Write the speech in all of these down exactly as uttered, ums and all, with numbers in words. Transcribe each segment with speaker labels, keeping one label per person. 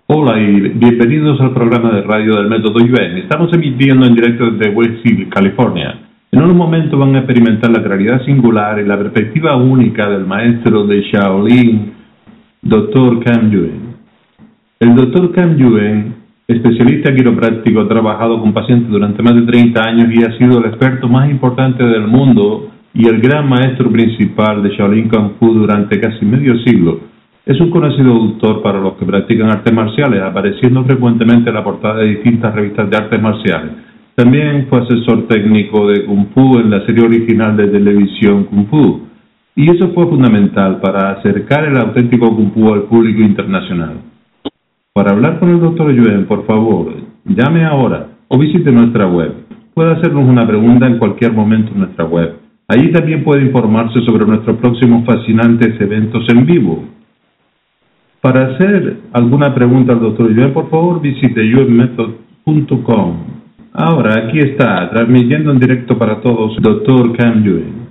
Speaker 1: Hola y bienvenidos al programa de radio del Método Yuen. Estamos emitiendo en directo desde West Hill, California. En un momento van a experimentar la claridad singular y la perspectiva única del maestro de Shaolin, doctor Cam Yuen. El doctor Cam Yuen, especialista quiropráctico, ha trabajado con pacientes durante más de treinta años y ha sido el experto más importante del mundo y el gran maestro principal de Shaolin Kung Fu durante casi medio siglo. Es un conocido autor para los que practican artes marciales, apareciendo frecuentemente en la portada de distintas revistas de artes marciales. También fue asesor técnico de Kung Fu en la serie original de televisión Kung Fu. Y eso fue fundamental para acercar el auténtico Kung Fu al público internacional. Para hablar con el doctor Yuen, por favor, llame ahora o visite nuestra web. Puede hacernos una pregunta en cualquier momento en nuestra web. Allí también puede informarse sobre nuestros próximos fascinantes eventos en vivo. Para hacer alguna pregunta al doctor Yuen, por favor, visite yuen method punto com. Ahora, aquí está, transmitiendo en directo para todos, doctor Cam Yuen.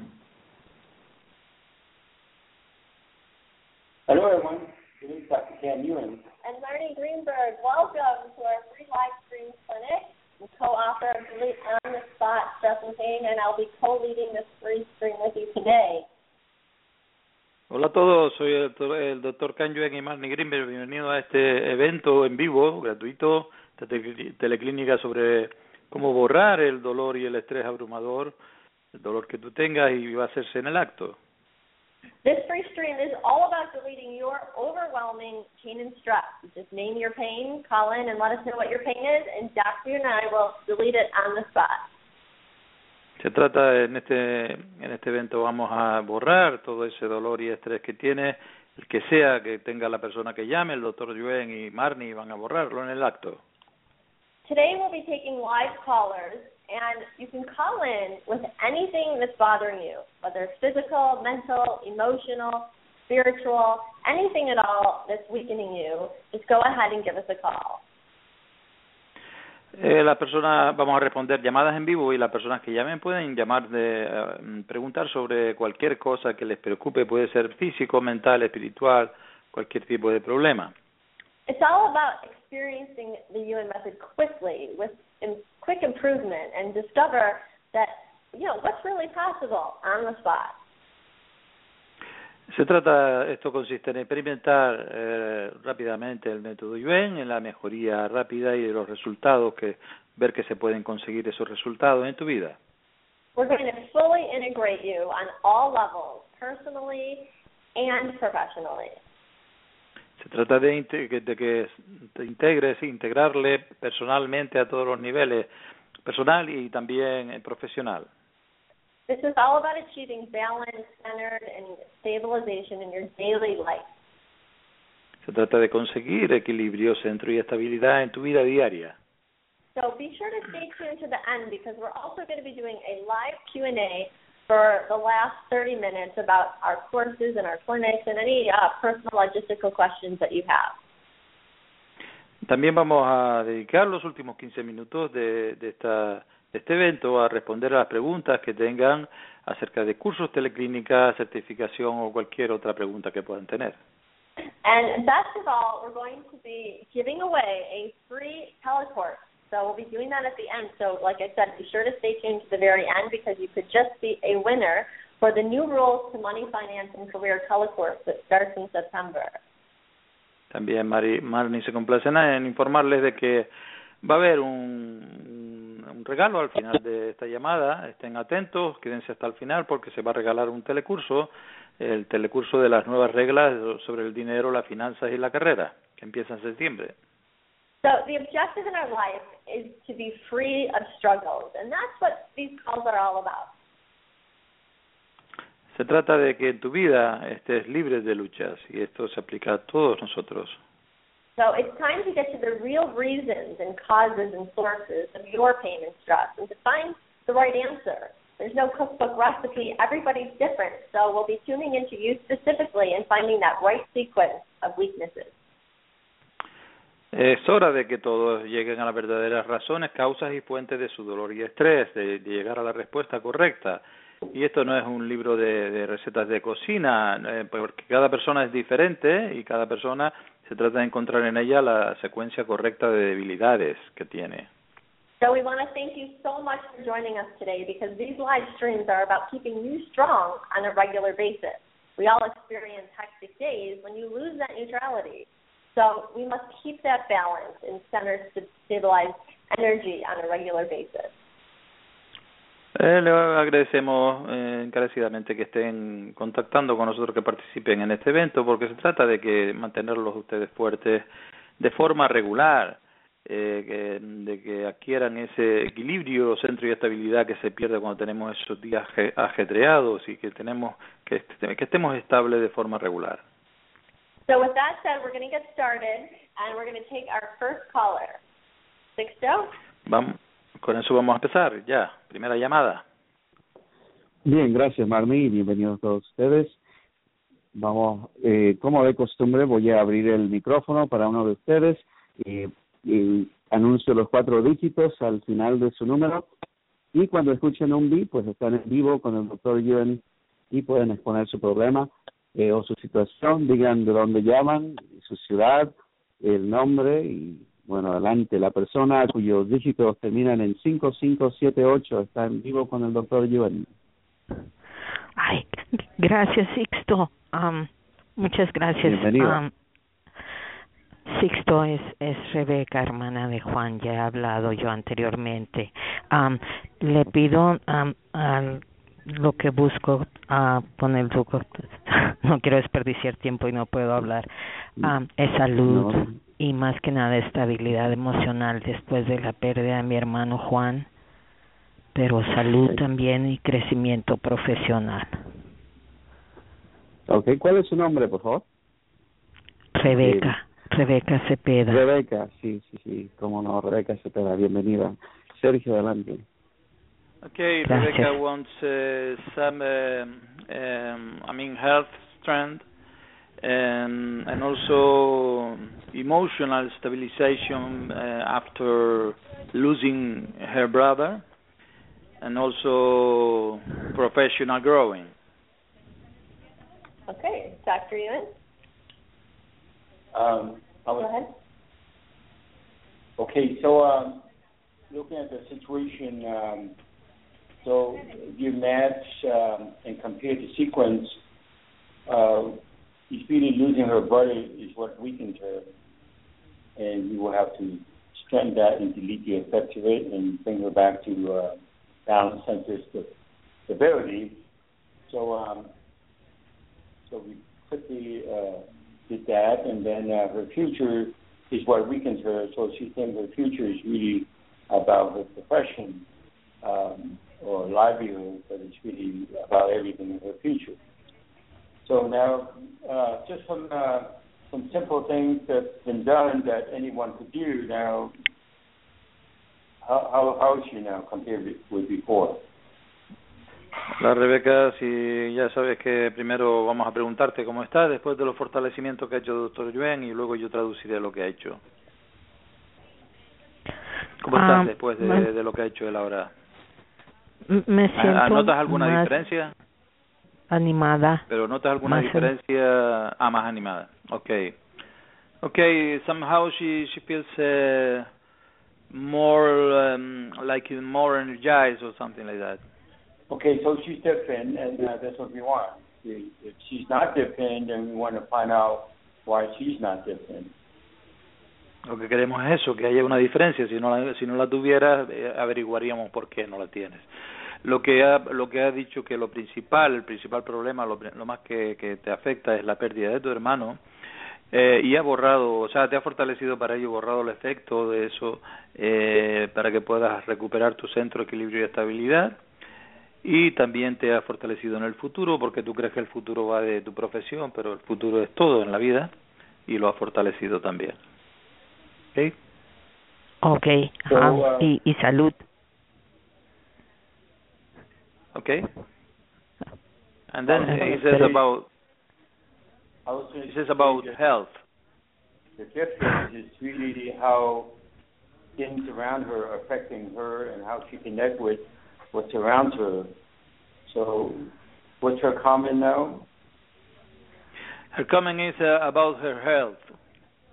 Speaker 2: Hello, everyone. This is Doctor Cam Yuen.
Speaker 3: And Marnie Greenberg, welcome to our free live stream clinic. I'm co-author of Delete on the Spot, Stress and Pain, and I'll be co-leading this free stream with you today.
Speaker 4: Hola a todos, soy el, el doctor Cam Yuen y Marnie Greenberg. Bienvenido a este evento en vivo, gratuito, de teleclínica sobre cómo borrar el dolor y el estrés abrumador, el dolor que tú tengas y va a hacerse en el acto.
Speaker 3: This free stream is all about deleting your overwhelming pain and stress. You just name your pain, call in and let us know what your pain is, and Doctor and I will delete it on the spot.
Speaker 4: Se trata, en este en este evento vamos a borrar todo ese dolor y estrés que tiene, el que sea que tenga la persona que llame, el doctor Yuen y Marnie van a borrarlo en el acto.
Speaker 3: Today we'll be taking live callers, and you can call in with anything that's bothering you, whether it's physical, mental, emotional, spiritual, anything at all that's weakening you. Just go ahead and give us a call.
Speaker 4: Eh, las personas, vamos a responder llamadas en vivo y las personas que llamen pueden llamar de uh, preguntar sobre cualquier cosa que les preocupe, puede ser físico, mental, espiritual, cualquier tipo de problema.
Speaker 3: It's all about experiencing the Yuen method quickly, with in, quick improvement, and discover that, you know, what's really possible on the spot.
Speaker 4: Se trata, esto consiste en experimentar eh, rápidamente el método Yuen, en la mejoría rápida y de los resultados, que ver que se pueden conseguir esos resultados en tu vida.
Speaker 3: We're going to fully integrate you on all levels, personally and professionally.
Speaker 4: Se trata de, de que te integres, integrarle personalmente a todos los niveles, personal y también profesional.
Speaker 3: This is all about achieving balance, centered, and stabilization in your daily life.
Speaker 4: Se trata de conseguir equilibrio, centro y estabilidad en tu vida diaria.
Speaker 3: So be sure to stay tuned to the end, because we're also going to be doing a live Q and A for the last thirty minutes about our courses and our clinics and any uh, personal logistical questions that you have.
Speaker 4: También vamos a dedicar los últimos quince minutos de, de esta de este evento a responder a las preguntas que tengan acerca de cursos, teleclínica, certificación o cualquier otra pregunta que puedan tener.
Speaker 3: And best of all, we're going to be giving away a free telecourse. So we'll be doing that at the end. So like I said, be sure to stay tuned to the very end, because you could just be a winner for the new Rules to Money, Finance, and Career telecourse that starts in September.
Speaker 4: También Mari, Marnie se complace en informarles de que va a haber un, un regalo al final de esta llamada. Estén atentos, quédense hasta el final porque se va a regalar un telecurso, el telecurso de las nuevas reglas sobre el dinero, las finanzas y la carrera, que empieza en septiembre.
Speaker 3: So the objective in our life is to be free of struggles, and that's what these calls are all about.
Speaker 4: Se trata de que en tu vida estés libre de luchas, y esto se aplica a todos nosotros.
Speaker 3: So it's time to get to the real reasons and causes and sources of your pain and stress, and to find the right answer. There's no cookbook recipe. Everybody's different. So we'll be tuning into you specifically and finding that right sequence of weaknesses.
Speaker 4: Es hora de que todos lleguen a las verdaderas razones, causas y fuentes de su dolor y estrés, de, de llegar a la respuesta correcta. Y esto no es un libro de, de recetas de cocina, eh, porque cada persona es diferente y cada persona Se trata de encontrar en ella la secuencia correcta de debilidades que tiene.
Speaker 3: So we want to thank you so much for joining us today, because these live streams are about keeping you strong on a regular basis. We all experience hectic days when you lose that neutrality. So we must keep that balance and center stabilized energy on a regular basis.
Speaker 4: Eh, le agradecemos eh, encarecidamente que estén contactando con nosotros, que participen en este evento, porque se trata de que mantenerlos ustedes fuertes de forma regular, eh, que, de que adquieran ese equilibrio, centro y estabilidad que se pierde cuando tenemos esos días ajetreados, y que tenemos que, que estemos estables de forma regular.
Speaker 3: So with that said, we're going to get started, and we're going to take our first caller. Sixto?
Speaker 4: Vamos, con eso vamos a empezar ya. Primera llamada.
Speaker 5: Bien, gracias, Marmi, bienvenidos a todos ustedes. Vamos, eh, como de costumbre, voy a abrir el micrófono para uno de ustedes y, y anuncio los cuatro dígitos al final de su número, y cuando escuchen un beep, pues están en vivo con el doctor Yuen y pueden exponer su problema eh, o su situación. Digan de dónde llaman, su ciudad, el nombre y, bueno, adelante. La persona cuyos dígitos terminan en cinco cinco siete ocho está en vivo con el doctor Yuen.
Speaker 6: Ay, gracias, Sixto. Um, muchas gracias.
Speaker 5: Bienvenido.
Speaker 6: Um, Sixto es, es Rebeca, hermana de Juan. Ya he hablado yo anteriormente. Um, le pido um, al lo que busco uh, con el doctor, no quiero desperdiciar tiempo y no puedo hablar, um, es salud no. y más que nada estabilidad emocional después de la pérdida de mi hermano Juan, pero salud también y crecimiento profesional.
Speaker 5: Ok, ¿cuál es su nombre, por favor?
Speaker 6: Rebeca, sí. Rebeca Cepeda.
Speaker 5: Rebeca, sí, sí, sí, cómo no, Rebeca Cepeda, bienvenida. Sergio, adelante.
Speaker 4: Okay,
Speaker 6: Gracias.
Speaker 4: Rebecca wants uh, some, uh, um, I mean, health strength and and also emotional stabilization uh, after losing her brother, and also professional growing.
Speaker 3: Okay, Doctor Yuen?
Speaker 2: Um,
Speaker 3: Go ahead.
Speaker 2: Okay, so um, looking at the situation, um, so you match um, and compare the sequence. Uh, Speedy losing her brother is what weakened her, and you will have to strengthen that and delete the effect of it and bring her back to uh, balance, center, stability. So, um, so we quickly uh, did that, and then uh, her future is what weakens her. So she thinks her future is really about her profession. Um, or livelihood, but it's really about everything in her future. So now, uh, just some uh, some simple things that's been done that anyone could do now. How how, how is she now compared with before?
Speaker 4: La Rebeca, si ya sabes que primero vamos a preguntarte cómo está después de los fortalecimientos que ha hecho el doctor Yuen, y luego yo traduciré lo que ha hecho. ¿Cómo estás um, después de, de lo que ha hecho él ahora?
Speaker 6: Me siento
Speaker 4: ¿Notas alguna
Speaker 6: más
Speaker 4: diferencia?
Speaker 6: Animada.
Speaker 4: Pero ¿notas alguna diferencia? Ah, más animada. Okay. Okay, somehow she she feels uh, more um, like more energized or something like that.
Speaker 2: Okay, so she's different, and uh, that's what we want. If she's not different, then we want to find out why she's not different.
Speaker 4: Lo que queremos es eso, que haya una diferencia. Si no la, si no la tuviera, eh, averiguaríamos por qué no la tienes. Lo que ha, lo que ha dicho que lo principal, el principal problema, lo, lo más que, que te afecta es la pérdida de tu hermano, eh, y ha borrado, o sea, te ha fortalecido para ello, borrado el efecto de eso, eh, para que puedas recuperar tu centro, equilibrio y estabilidad, y también te ha fortalecido en el futuro, porque tú crees que el futuro va de tu profesión, pero el futuro es todo en la vida, y lo ha fortalecido también. ¿Ok?
Speaker 6: Ok, so, uh, y, y salud.
Speaker 4: Okay. And then he says about he says about health.
Speaker 2: The difference is really how things around her are affecting her and how she connects with what surrounds her. So, what's her comment now?
Speaker 4: Her comment is uh, about her health.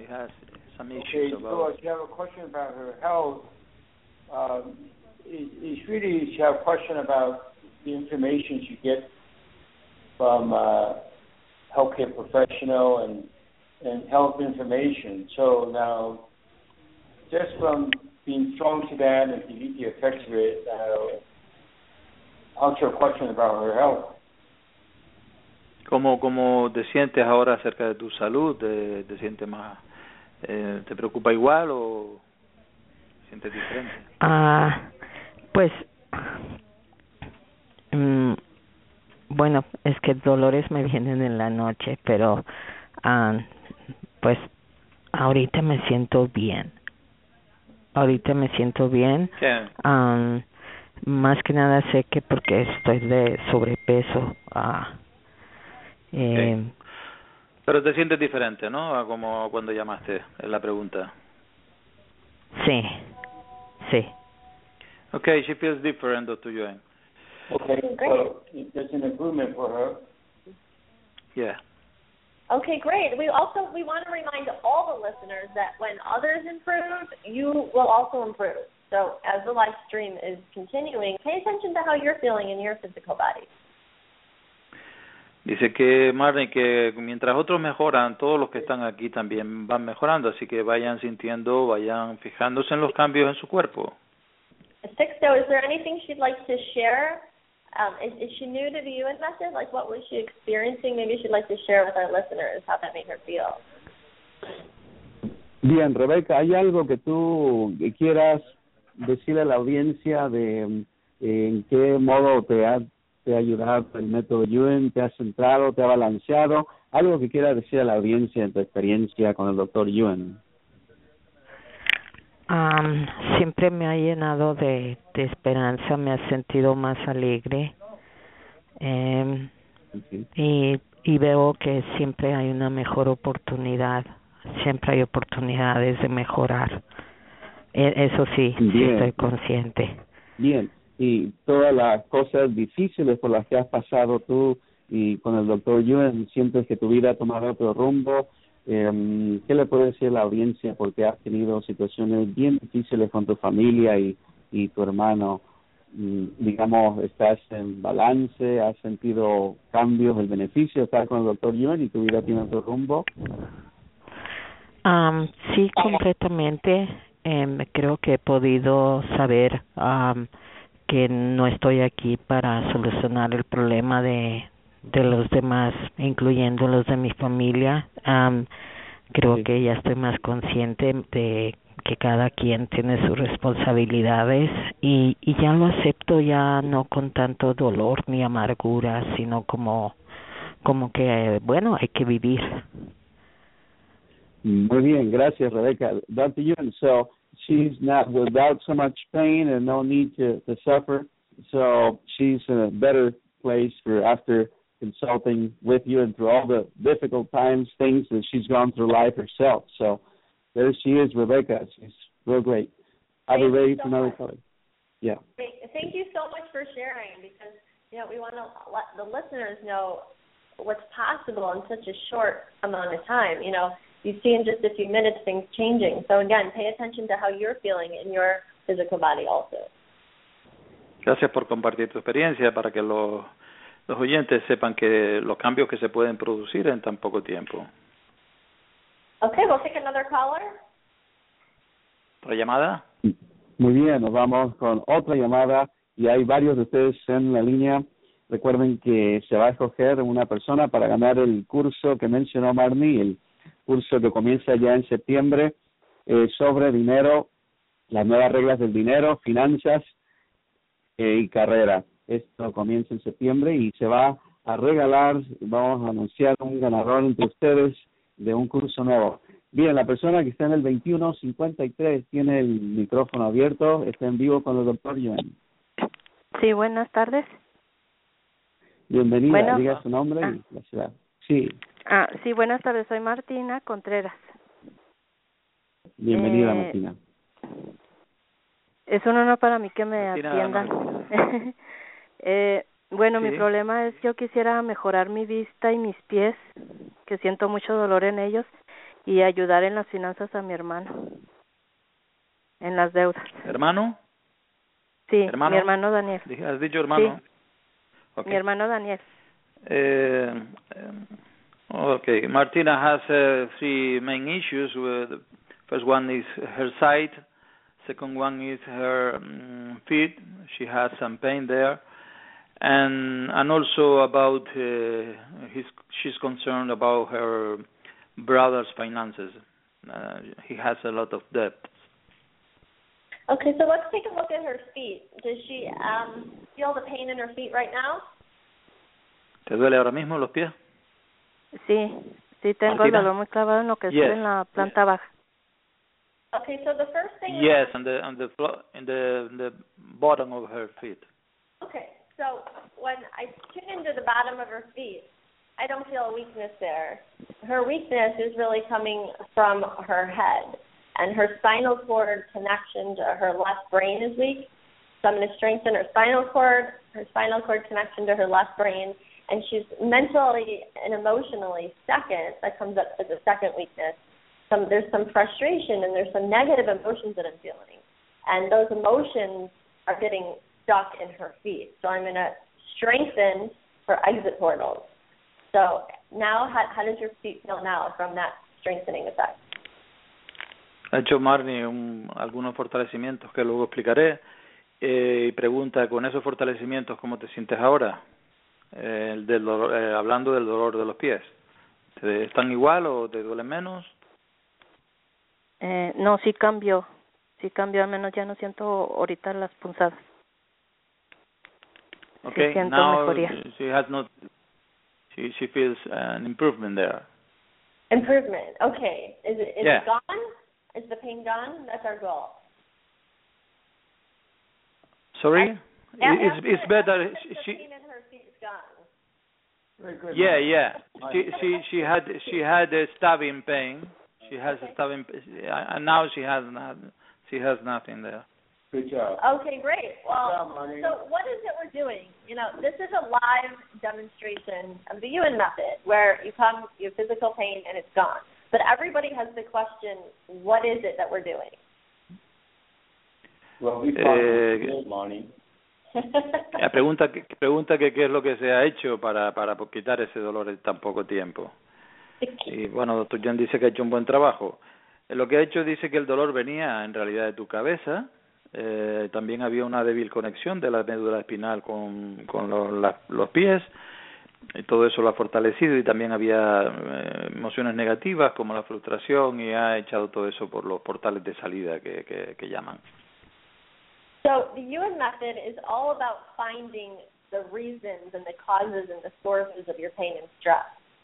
Speaker 4: has some issues
Speaker 2: Okay,
Speaker 4: about.
Speaker 2: so she have a question about her health. Um, is, is really she have a question about the information she gets from uh, healthcare professional and and health information. So now, just from being thrown to that and the effects of it, uh, how's your question about her health?
Speaker 4: ¿Cómo, cómo te sientes ahora acerca de tu salud? ¿Te, te sientes más, eh, te preocupa igual o sientes diferente?
Speaker 6: Ah, pues, mm, bueno, es que dolores me vienen en la noche, pero, ah, pues, ahorita me siento bien. Ahorita me siento bien.
Speaker 4: Yeah.
Speaker 6: Um, más que nada sé que porque estoy de sobrepeso. Ah, eh,
Speaker 4: Okay. Pero te sientes diferente, ¿no? A como cuando llamaste, es la pregunta.
Speaker 6: Sí, sí.
Speaker 4: Okay, she feels different, Doctor Yuen.
Speaker 2: Okay, so there's an improvement for her.
Speaker 4: Yeah.
Speaker 3: Okay, great. We also we want to remind all the listeners that when others improve, you will also improve. So as the live stream is continuing, pay attention to how you're feeling in your physical body.
Speaker 4: Dice que, Marnie, que mientras otros mejoran, todos los que están aquí también van mejorando, así que vayan sintiendo, vayan fijándose en los cambios en su cuerpo.
Speaker 3: Sixto, is there anything she'd like to share? Um, is, is she new to the U N method? Like, what was she experiencing? Maybe she'd like to share with our listeners how that made her feel.
Speaker 5: Bien, Rebeca, ¿hay algo que tú quieras decirle a la audiencia de eh, en qué modo te ha, te ha ayudado el método Yuen, te ha centrado, te ha balanceado? Algo que quieras decir a la audiencia en tu experiencia con el doctor Yuen.
Speaker 6: Um, siempre me ha llenado de, de esperanza, me ha sentido más alegre. Eh,
Speaker 5: Okay.
Speaker 6: y, y veo que siempre hay una mejor oportunidad, siempre hay oportunidades de mejorar. E- eso sí, sí
Speaker 5: Bien.
Speaker 6: estoy consciente.
Speaker 5: Bien, y todas las cosas difíciles por las que has pasado tú y con el doctor Yuen, sientes que tu vida ha tomado otro rumbo. Eh, ¿Qué le puedes decir a la audiencia? Porque has tenido situaciones bien difíciles con tu familia y, y tu hermano. Digamos, estás en balance, has sentido cambios, el beneficio de estar con el doctor Yuen y tu vida tiene otro rumbo.
Speaker 6: Um, sí, completamente. Eh, creo que he podido saber um, que no estoy aquí para solucionar el problema de, de los demás, incluyendo los de mi familia. Um, creo
Speaker 5: Sí.
Speaker 6: que ya estoy más consciente de que cada quien tiene sus responsabilidades y, y ya lo acepto ya no con tanto dolor ni amargura, sino como, como que, bueno, hay que vivir.
Speaker 5: Muy bien, gracias, Rebecca. Doctor Yuen, so she's not without so much pain and no need to, to suffer, so she's in a better place for after consulting with you and through all the difficult times, things that she's gone through life herself. So there she is, Rebecca. She's real great. I'll be ready for another call. Yeah.
Speaker 3: Great. Thank you so much for sharing because, you know, we want to let the listeners know what's possible in such a short amount of time. You know, you see in just a few minutes things changing. So, again, pay attention to how you're feeling in your physical body also.
Speaker 4: Gracias por compartir tu experiencia para que los, los oyentes sepan que los cambios que se pueden producir en tan poco tiempo.
Speaker 3: Okay, we'll take another caller.
Speaker 4: ¿Otra llamada?
Speaker 5: Muy bien, nos vamos con otra llamada y hay varios de ustedes en la línea. Recuerden que se va a escoger una persona para ganar el curso que mencionó Marnie, el curso que comienza ya en septiembre eh, sobre dinero, las nuevas reglas del dinero, finanzas eh, y carrera. Esto comienza en septiembre y se va a regalar, vamos a anunciar un ganador entre ustedes de un curso nuevo. Bien, la persona que está en el veintiuno cincuenta y tres tiene el micrófono abierto, está en vivo con el doctor Yuen.
Speaker 7: Sí, buenas tardes.
Speaker 5: Bienvenida,
Speaker 7: Bueno,
Speaker 5: diga su nombre
Speaker 7: ah,
Speaker 5: y la ciudad. Sí,
Speaker 7: ah, sí, buenas tardes, soy Martina Contreras.
Speaker 5: bienvenida,
Speaker 7: Eh,
Speaker 5: Martina.
Speaker 7: Es un honor para mí que me
Speaker 4: Martina,
Speaker 7: atiendan. eh, bueno,
Speaker 4: Sí.
Speaker 7: mi problema es yo quisiera mejorar mi vista y mis pies, que siento mucho dolor en ellos, y ayudar en las finanzas a mi hermano, en las deudas.
Speaker 4: ¿Hermano?
Speaker 7: Sí,
Speaker 4: ¿Hermano?
Speaker 7: mi hermano Daniel.
Speaker 4: ¿Has dicho hermano?
Speaker 7: Sí,
Speaker 4: okay.
Speaker 7: Mi hermano Daniel.
Speaker 4: Uh, okay, Martina has uh, three main issues. With, first one is her sight. Second one is her um, feet. She has some pain there, and and also about uh, his. She's concerned about her brother's finances. Uh, he has a lot of debt.
Speaker 3: Okay, so let's take a look at her feet. Does she um, feel the pain in her feet right now?
Speaker 4: ¿Te duele ahora mismo los pies?
Speaker 7: Sí, sí tengo
Speaker 4: Martina?
Speaker 7: el dolor muy clavado en lo que
Speaker 4: Yes.
Speaker 7: sube en la planta baja.
Speaker 3: Okay, so the first thing.
Speaker 4: Yes, on the on the floor, in the in the bottom of her feet.
Speaker 3: Okay, so when I tune into the bottom of her feet, I don't feel a weakness there. Her weakness is really coming from her head, and her spinal cord connection to her left brain is weak. So I'm going to strengthen her spinal cord, her spinal cord connection to her left brain, and she's mentally and emotionally second. That comes up as a second weakness. Some, there's some frustration and there's some negative emotions that I'm feeling, and those emotions are getting stuck in her feet. So I'm going to strengthen her exit portals. So now, how, how does your feet feel now from that strengthening effect?
Speaker 4: Ha hecho Marnie un, algunos fortalecimientos que luego explicaré eh, y pregunta, con esos fortalecimientos, ¿cómo te sientes ahora? Eh, el del dolor, eh, hablando del dolor de los pies. ¿Te, ¿Están igual o te duelen menos?
Speaker 7: Eh, no, sí cambió. Sí cambió, al menos ya no siento ahorita las punzadas.
Speaker 4: Okay,
Speaker 7: sí siento
Speaker 4: now
Speaker 7: mejoría.
Speaker 4: she has not, she, she feels an improvement there.
Speaker 3: Improvement, okay. Is it, is
Speaker 4: yeah.
Speaker 3: it gone? Is the pain gone? That's our goal.
Speaker 4: Sorry?
Speaker 3: I,
Speaker 4: it's
Speaker 3: after,
Speaker 4: it's better.
Speaker 3: after
Speaker 4: She,
Speaker 3: the pain in her feet is gone.
Speaker 2: Very good.
Speaker 4: yeah, yeah. She she she had she had a stabbing pain. She has
Speaker 3: Okay.
Speaker 4: a stabbing, and now she has not. She has nothing there.
Speaker 2: Good job.
Speaker 3: Okay, great. Well,
Speaker 2: Good job, Marnie.
Speaker 3: so what is it we're doing? You know, this is a live demonstration of the Ewan method, where you come, you have physical pain, and it's gone. But everybody has the question, what is it that we're doing?
Speaker 2: Well, we
Speaker 4: Eh,
Speaker 2: good, Marnie.
Speaker 4: La pregunta que pregunta que qué es lo que se ha hecho para para quitar ese dolor en tan poco tiempo. Y bueno, doctor Jan dice que ha hecho un buen trabajo. Lo que ha hecho dice que el dolor venía en realidad de tu cabeza. Eh, también había una débil conexión de la médula espinal con, con los, la, los pies, y todo eso lo ha fortalecido, y también había eh, emociones negativas como la frustración, y ha echado todo eso por los portales de salida que, que, que llaman.
Speaker 3: So the Ewan method is all about finding the reasons and the causes and the sources of your pain and stress.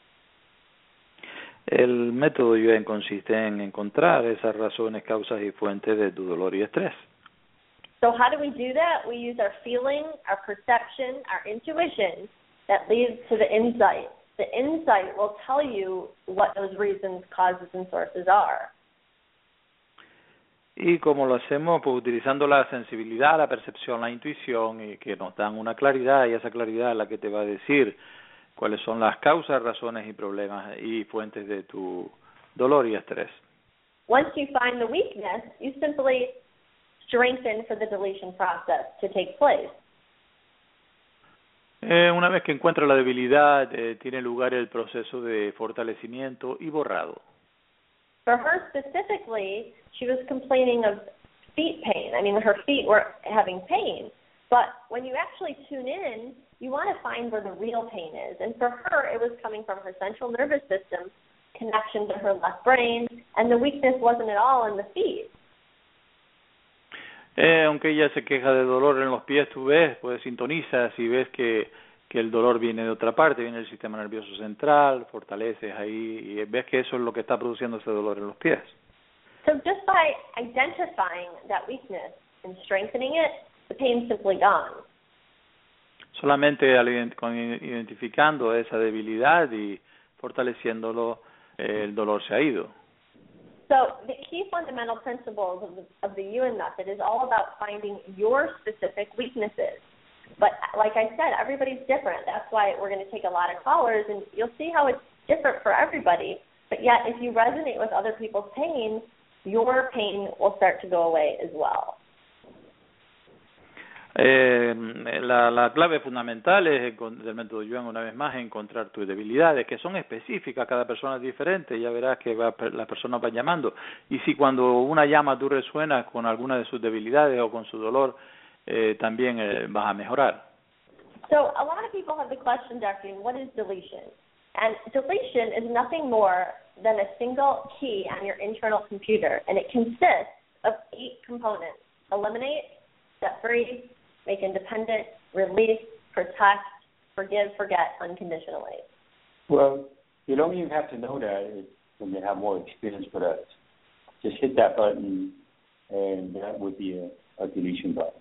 Speaker 4: El método Yuen consiste en encontrar esas razones, causas y fuentes de tu dolor y estrés.
Speaker 3: So how do we do that? We use our feeling, our perception, our intuition that leads to the insight. The insight will tell you what those reasons, causes, and sources are.
Speaker 4: Y como lo hacemos, pues utilizando la sensibilidad, la percepción, la intuición, y que nos dan una claridad, y esa claridad es la que te va a decir cuáles son las causas, razones y problemas y fuentes de tu dolor y estrés.
Speaker 3: Once you find the weakness, you simply strengthen for the deletion process to take place.
Speaker 4: Eh, una vez que encuentra la debilidad, eh, tiene lugar el proceso de fortalecimiento y borrado.
Speaker 3: For her specifically, she was complaining of feet pain. I mean, her feet were having pain. But when you actually tune in, you want to find where the real pain is. And for her, it was coming from her central nervous system, connection to her left brain, and the weakness wasn't at all in the feet.
Speaker 4: Eh, aunque ella se queja de dolor en los pies, tú ves, pues sintonizas y ves que, que el dolor viene de otra parte, viene del sistema nervioso central, fortaleces ahí y ves que eso es lo que está produciendo ese dolor en los pies.
Speaker 3: So just by identifying that weakness and strengthening it, the pain's simply gone.
Speaker 4: Solamente al ident- con identificando esa debilidad y fortaleciéndolo, eh, el dolor se ha ido.
Speaker 3: So the key fundamental principles of the, of the Ewan method is all about finding your specific weaknesses. But like I said, everybody's different. That's why we're going to take a lot of callers, and you'll see how it's different for everybody. But yet, if you resonate with other people's pain, your pain will start to go away as well.
Speaker 4: Eh, la, la clave fundamental es del método Yuen, una vez más, encontrar tus debilidades, que son específicas, cada persona es diferente, ya verás que va, las personas van llamando, y si cuando una llama tú resuenas con alguna de sus debilidades o con su dolor, eh, también eh, vas a mejorar.
Speaker 3: So a lot of people have the question, Doctor, what is deletion? And deletion is nothing more than a single key on your internal computer, and it consists of eight components: eliminate, set free, make independent, release, protect, forgive, forget unconditionally.
Speaker 2: Well, you don't even have to know that when you have more experience with us. Just hit that button, and that would be a, a deletion button.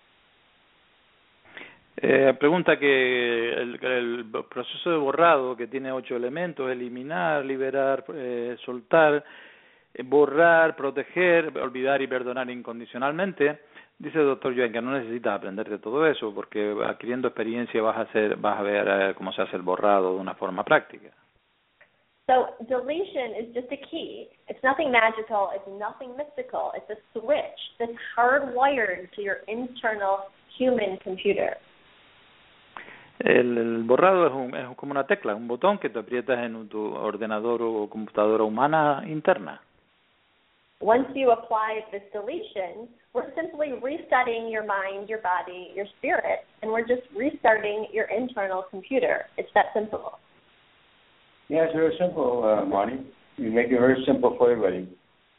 Speaker 4: Eh, pregunta que el, el proceso de borrado, que tiene ocho elementos: eliminar, liberar, eh, soltar, eh, borrar, proteger, olvidar y perdonar incondicionalmente. Dice el doctor Yuen que no necesitas aprender de todo eso, porque adquiriendo experiencia vas a hacer, vas a ver eh, cómo se hace el borrado de una forma práctica.
Speaker 3: So deletion is just a key. It's nothing magical. It's nothing mystical. It's a switch that's hardwired to your internal human computer.
Speaker 4: El, el borrado es, un, es como una tecla, un botón que te aprietas en tu ordenador o computadora humana interna.
Speaker 3: Once you apply this deletion, we're simply resetting your mind, your body, your spirit, and we're just restarting your internal computer. It's that simple.
Speaker 2: Yeah, it's very simple, uh, Monty. You make it very simple for everybody.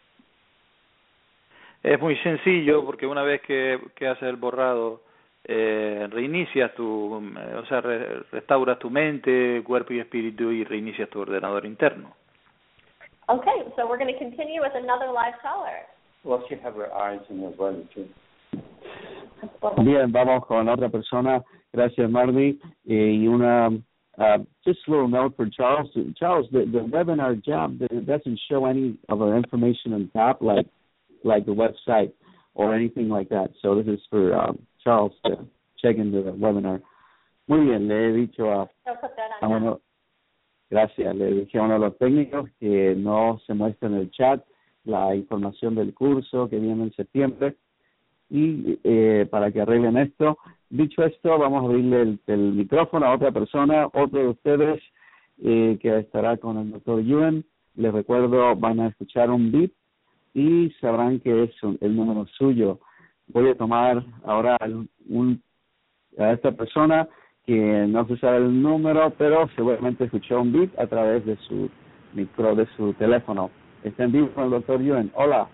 Speaker 4: Es muy sencillo porque una vez que, que haces el borrado, eh, reinicias tu, eh, o sea, re, restauras tu mente, cuerpo y espíritu y reinicias tu ordenador interno.
Speaker 3: Okay, so we're going to continue with another live caller.
Speaker 2: Well, she have her eyes in her brother too.
Speaker 5: Bien, vamos con otra persona. Gracias, Marty. Eh, y una, uh, just a little note for Charles. Charles, the, the webinar job, it doesn't show any of our information on top, like like the website or anything like that. So this is for um, Charles to check into the webinar. Muy bien, le he dicho a, a uno, gracias, le dije a uno de los técnicos que no se muestra en el chat la información del curso que viene en septiembre y eh, para que arreglen esto. Dicho esto, vamos a abrirle el, el micrófono a otra persona, otro de ustedes eh, que estará con el doctor Yuen. Les recuerdo, van a escuchar un beep y sabrán que es un, el número suyo. Voy a tomar ahora un, a esta persona que no se sabe el número, pero seguramente escuchó un beep a través de su micro, de su teléfono. Está en vivo con el doctor Yuen. Hola.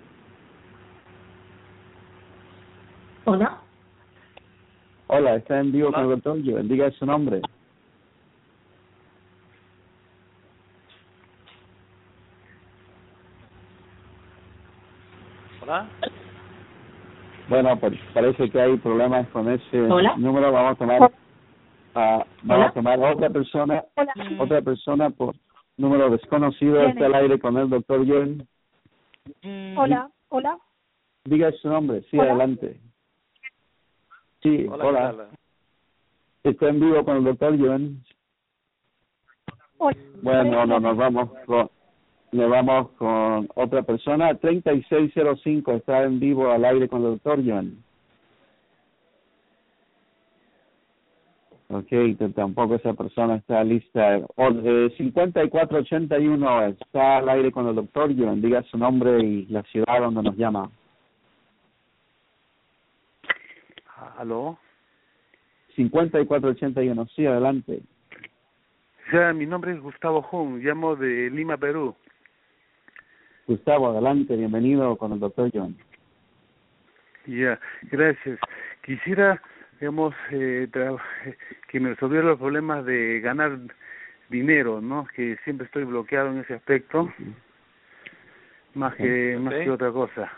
Speaker 8: Hola.
Speaker 5: Hola, está en vivo
Speaker 4: Hola.
Speaker 5: con el doctor Yuen. Diga su nombre.
Speaker 4: Hola.
Speaker 5: Bueno, pues parece que hay problemas con ese
Speaker 8: Hola.
Speaker 5: número. Vamos a tomar, uh, vamos
Speaker 8: Hola.
Speaker 5: a tomar otra persona,
Speaker 8: Hola.
Speaker 5: otra persona por número desconocido.
Speaker 8: ¿Quién
Speaker 5: Está
Speaker 8: es?
Speaker 5: al aire con el doctor Yuen.
Speaker 8: Hola. Hola.
Speaker 5: Diga su nombre. Sí,
Speaker 8: Hola.
Speaker 5: adelante. Sí,
Speaker 4: Hola.
Speaker 5: hola.
Speaker 4: ¿Qué tal?
Speaker 5: Está en vivo con el doctor Yuen.
Speaker 8: Hola.
Speaker 5: Bueno, no, nos vamos con, nos vamos con otra persona. treinta y seis cero cinco está en vivo al aire con el doctor Yuen. Ok, t- tampoco esa persona está lista. O, eh, cincuenta y cuatro ochenta y uno está al aire con el doctor Yuen. Diga su nombre y la ciudad donde nos llama.
Speaker 9: ¿Aló?
Speaker 5: cincuenta y cuatro ochenta y uno, sí, adelante.
Speaker 9: Ya, mi nombre es Gustavo Jun, llamo de Lima, Perú.
Speaker 5: Gustavo, adelante, bienvenido con el doctor Yuen.
Speaker 9: Ya, gracias. Quisiera, digamos, eh, tra- que me resolviera los problemas de ganar dinero, ¿no? Que siempre estoy bloqueado en ese aspecto, más que más
Speaker 4: Okay.
Speaker 9: que otra cosa.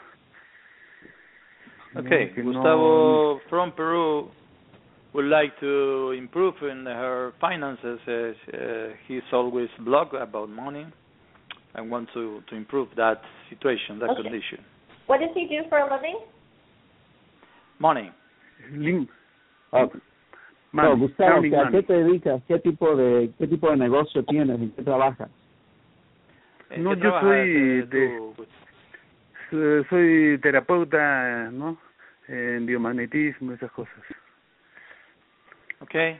Speaker 4: Okay,
Speaker 9: No, que
Speaker 4: Gustavo from Peru would like to improve in her finances. Uh, uh, he's always blogged about money and wants to, to improve that situation, that
Speaker 3: Okay.
Speaker 4: condition.
Speaker 3: What does he do for a living?
Speaker 4: Money.
Speaker 9: Lim-
Speaker 5: Ah,
Speaker 9: money,
Speaker 5: no, Gustavo,
Speaker 9: earning
Speaker 5: ¿a
Speaker 9: money.
Speaker 5: qué te dedicas? ¿Qué tipo de qué tipo de negocio tienes? ¿En qué trabajas?
Speaker 4: ¿En
Speaker 9: no,
Speaker 4: qué
Speaker 9: yo
Speaker 4: trabajas,
Speaker 9: soy
Speaker 4: eh,
Speaker 9: de,
Speaker 4: tú?
Speaker 9: soy- soy terapeuta, ¿no? En biomagnetismo, esas cosas.
Speaker 4: Okay.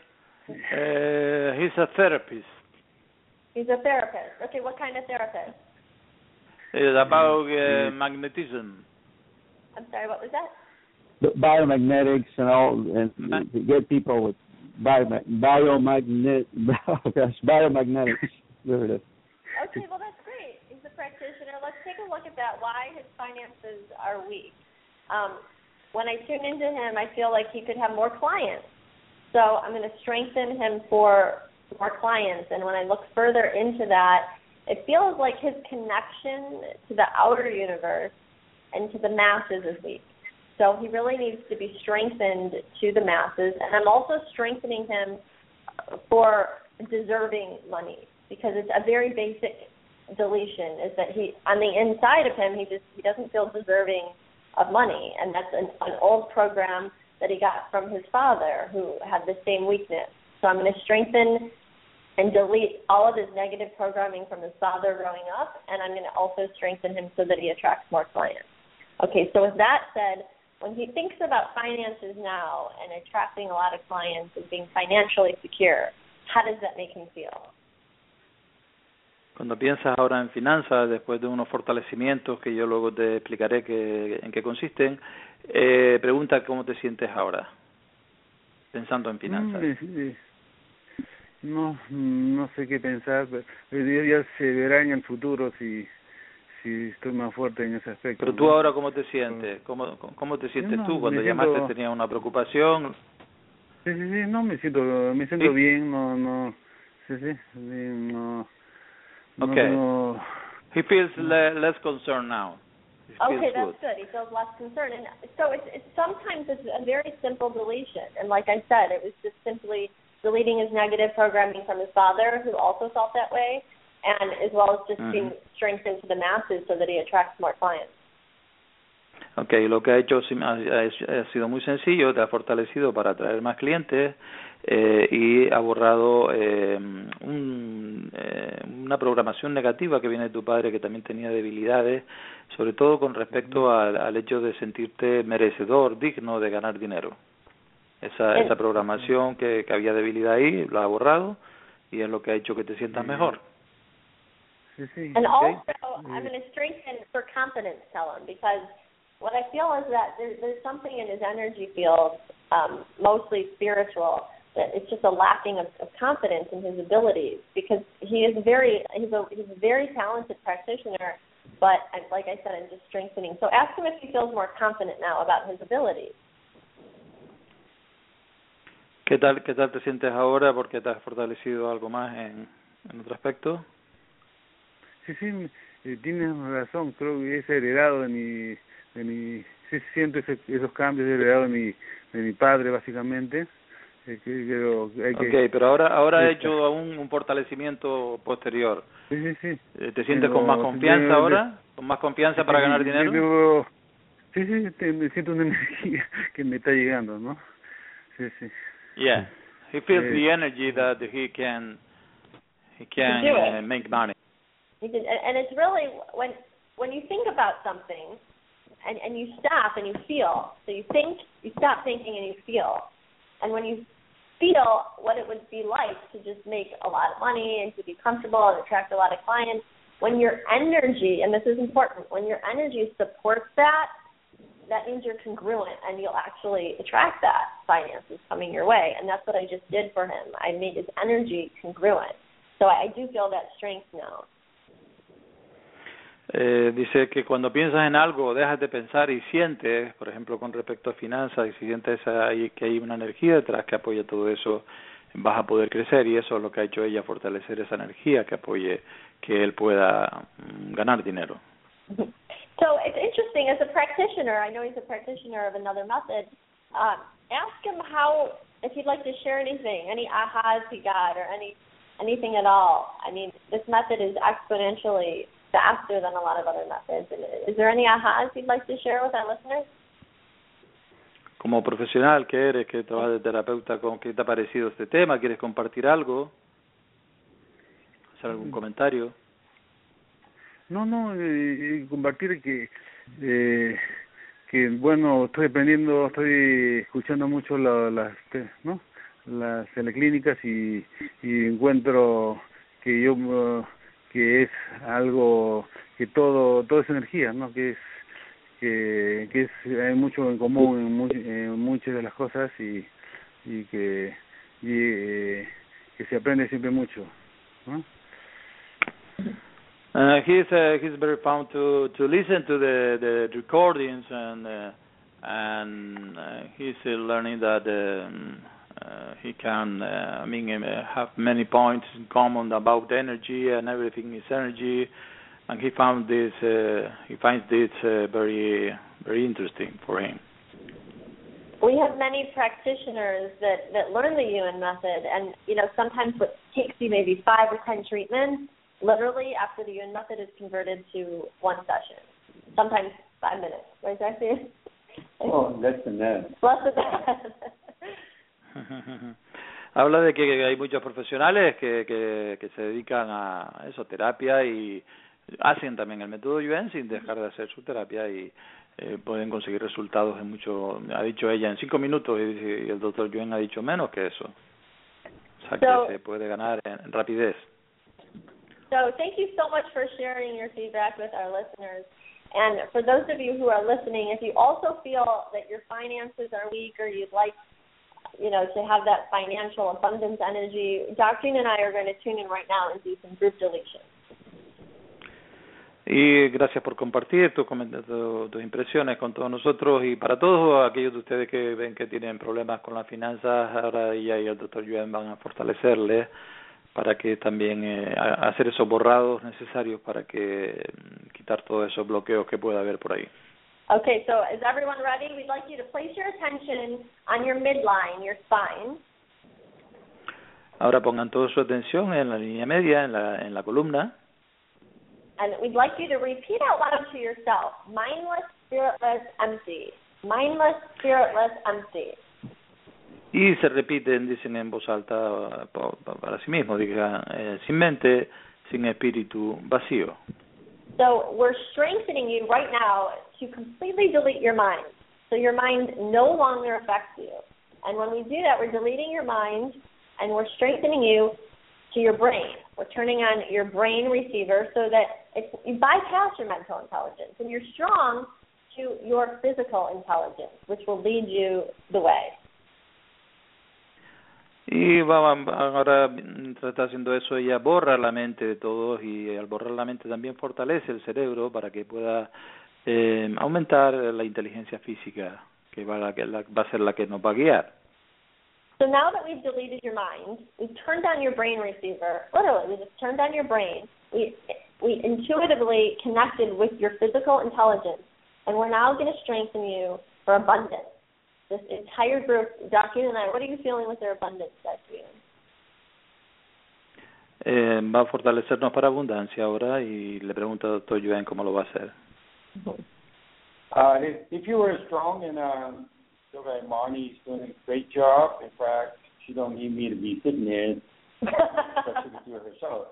Speaker 4: Uh, he's a therapist.
Speaker 3: He's a therapist. Okay, what kind of therapist?
Speaker 4: It's about uh, magnetism.
Speaker 3: I'm sorry, what was that?
Speaker 5: Biomagnetics and all, and
Speaker 4: Ma-
Speaker 5: to get people with biomag- biomagnet, gosh, biomagnetics. There it is.
Speaker 3: Okay, well, that's great. He's a practitioner. Let's take a look at that, why his finances are weak. Um, when I tune into him, I feel like he could have more clients. So I'm going to strengthen him for more clients. And when I look further into that, it feels like his connection to the outer universe and to the masses is weak. So he really needs to be strengthened to the masses. And I'm also strengthening him for deserving money, because it's a very basic deletion, is that he, on the inside of him, he just he doesn't feel deserving of money. And that's an, an old program that he got from his father, who had the same weakness. So I'm going to strengthen and delete all of his negative programming from his father growing up, and I'm going to also strengthen him so that he attracts more clients. Okay, so with that said, when he thinks about finances now and attracting a lot of clients and being financially secure, how does that make him feel?
Speaker 4: Cuando piensas ahora en finanzas, después de unos fortalecimientos que yo luego te explicaré que, en qué consisten, eh, pregunta cómo te sientes ahora, pensando en finanzas.
Speaker 9: Mm, No, no sé qué pensar, pero ya se verá en el futuro si si estoy más fuerte en ese aspecto.
Speaker 4: Pero tú
Speaker 9: ¿no?
Speaker 4: ahora, ¿cómo te sientes? ¿Cómo, cómo te sientes
Speaker 9: no,
Speaker 4: tú? Cuando
Speaker 9: me
Speaker 4: llamaste
Speaker 9: siento...
Speaker 4: tenías una preocupación.
Speaker 9: Sí, sí, sí, no, me siento me siento
Speaker 4: ¿Sí?
Speaker 9: bien, no, no, sí, sí, bien, no, no,
Speaker 4: Okay.
Speaker 9: no.
Speaker 4: He feels le less concerned now. He
Speaker 3: Okay,
Speaker 4: feels
Speaker 3: that's
Speaker 4: good.
Speaker 3: good. He feels less concerned. And so it's, it's sometimes it's a very simple deletion. And like I said, it was just simply deleting his negative programming from his father, who also felt that way, and as well as just
Speaker 4: Uh-huh.
Speaker 3: being strengthened to the masses so that he attracts more clients.
Speaker 4: Okay, lo que ha hecho sí, ha, ha sido muy sencillo, te ha fortalecido para atraer más clientes eh, y ha borrado eh, un, eh, una programación negativa que viene de tu padre, que también tenía debilidades, sobre todo con respecto al, al hecho de sentirte merecedor, digno de ganar dinero. Esa, esa programación que, que había debilidad ahí, la ha borrado y es lo que ha hecho que te sientas mejor.
Speaker 9: Sí, sí.
Speaker 3: And
Speaker 4: Okay.
Speaker 3: also, I'm going to strengthen for confidence, tell him, because what I feel is that there, there's something in his energy field, um, mostly spiritual, that it's just a lacking of, of confidence in his abilities, because he is very, he's a, he's a very talented practitioner, but I- like I said, I'm just strengthening. So ask him if he feels more confident now about his abilities.
Speaker 4: ¿Qué tal, qué tal te sientes ahora? Porque te has fortalecido algo más en, en otro aspecto.
Speaker 9: Sí, sí, eh, tienes razón, creo que es heredado de mi, de mi, sí siento ese, esos cambios heredados de mi, de mi padre básicamente. Eh, que, que, hay que,
Speaker 4: Okay, pero ahora ahora ha
Speaker 9: sí,
Speaker 4: hecho un, un fortalecimiento posterior.
Speaker 9: Sí, sí, sí.
Speaker 4: Eh, ¿Te sientes
Speaker 9: Pero,
Speaker 4: con más confianza
Speaker 9: de-
Speaker 4: ahora? ¿Con más confianza
Speaker 9: de-
Speaker 4: para
Speaker 9: de-
Speaker 4: ganar
Speaker 9: de-
Speaker 4: dinero?
Speaker 9: de- sí, sí, te- me siento una energía que me está llegando, ¿no? Sí, sí.
Speaker 4: Yeah, he feels
Speaker 9: Eh,
Speaker 4: the energy that he can he can
Speaker 3: do it.
Speaker 4: uh, make money.
Speaker 3: He did, and and it's really when when you think about something, and and you stop and you feel. So you think, you stop thinking, and you feel. And when you feel what it would be like to just make a lot of money and to be comfortable and attract a lot of clients, when your energy, and this is important, when your energy supports that, that means you're congruent and you'll actually attract that finances coming your way. And that's what I just did for him. I made his energy congruent. So I do feel that strength now.
Speaker 4: Eh, dice que cuando piensas en algo, dejas de pensar y sientes, por ejemplo, con respecto a finanzas, y si sientes ahí que hay una energía detrás que apoya todo eso, vas a poder crecer, y eso es lo que ha hecho ella, fortalecer esa energía que apoye que él pueda mm, ganar dinero.
Speaker 3: So it's interesting, as a practitioner, I know he's a practitioner of another method, um, ask him how, if he'd like to share anything, any ahas he got or any anything at all. I mean, this method is exponentially faster than a lot of other methods. And is there any ahas you'd like to share with our listeners?
Speaker 4: Como profesional que eres, que trabajas de terapeuta, ¿con qué te ha parecido este tema? ¿Quieres compartir algo? ¿Hacer algún comentario?
Speaker 9: no, no, eh, compartir que, eh, que bueno, estoy aprendiendo, estoy escuchando mucho la, las, ¿no? las teleclínicas y, y encuentro que yo, uh, que es algo, que todo, todo es energía, ¿no? Que es, que, que es, hay mucho en común en, mu en muchas de las cosas y, y que, y, eh, que se aprende siempre mucho, ¿no?
Speaker 4: Uh, he's uh, he's very fun to to listen to the the recordings and uh, and uh, he's uh, learning that um, uh, he can uh, I mean uh, have many points in common about energy and everything is energy, and he found this uh, he finds this uh, very very interesting for him.
Speaker 3: We have many practitioners that that learn the Yuen method, and you know sometimes what takes you maybe five or ten treatments. Literally, after the Yuen method is converted to one session, sometimes five minutes. Right, Darcy?
Speaker 2: Oh, less than that.
Speaker 3: Less than that.
Speaker 4: Habla de que hay muchos profesionales que, que, que se dedican a eso, terapia, y hacen también el método Yuen sin dejar de hacer su terapia y eh, pueden conseguir resultados en mucho, ha dicho ella, en cinco minutos y, y el doctor Yuen ha dicho menos que eso. O sea,
Speaker 3: so,
Speaker 4: que se puede ganar en, en rapidez.
Speaker 3: So thank you so much for sharing your feedback with our listeners. And for those of you who are listening, if you also feel that your finances are weak or you'd like, you know, to have that financial abundance energy, Doctor Yuen and I are going to tune in right now and do some group deletions.
Speaker 4: Y gracias por compartir tus tu, tus impresiones con todos nosotros, y para todos aquellos de ustedes que ven que tienen problemas con las finanzas, ahora ella y el doctor Yuen van a fortalecerles para que también eh, hacer esos borrados necesarios para que quitar todos esos bloqueos que pueda haber por ahí.
Speaker 3: Okay, so is everyone ready? We'd like you to place your attention on your midline, your spine.
Speaker 4: Ahora pongan toda su atención en la línea media, en la en la columna.
Speaker 3: And we'd like you to repeat out loud to yourself, mindless, spiritless, empty. Mindless, spiritless, empty.
Speaker 4: Y se repiten, dicen en voz alta para sí mismos, digan, eh, sin mente, sin espíritu, vacío.
Speaker 3: So we're strengthening you right now to completely delete your mind. So your mind no longer affects you. And when we do that, we're deleting your mind and we're strengthening you to your brain. We're turning on your brain receiver so that it's, you bypass your mental intelligence and you're strong to your physical intelligence, which will lead you the way.
Speaker 4: Y va, ahora mientras está haciendo eso, ella borra la mente de todos, y al borrar la mente también fortalece el cerebro para que pueda eh, aumentar la inteligencia física, que va, la, que la, va a ser la que nos va a guiar.
Speaker 3: So now that we've deleted your mind, we've turned on your brain receiver. Literally, we just turned on your brain. We we intuitively connected with your physical intelligence, and we're now going to strengthen you for abundance. This entire group, Doctor Yuen and I, what are you feeling with their abundance, Doctor
Speaker 4: Yuen? Eh, va a fortalecernos para abundancia ahora, y le pregunto al doctor Yuen cómo lo va a hacer.
Speaker 2: Uh, if, if you were strong and um, so that Marnie's doing a great job. In fact, she don't need me to be sitting there, but she can do it herself.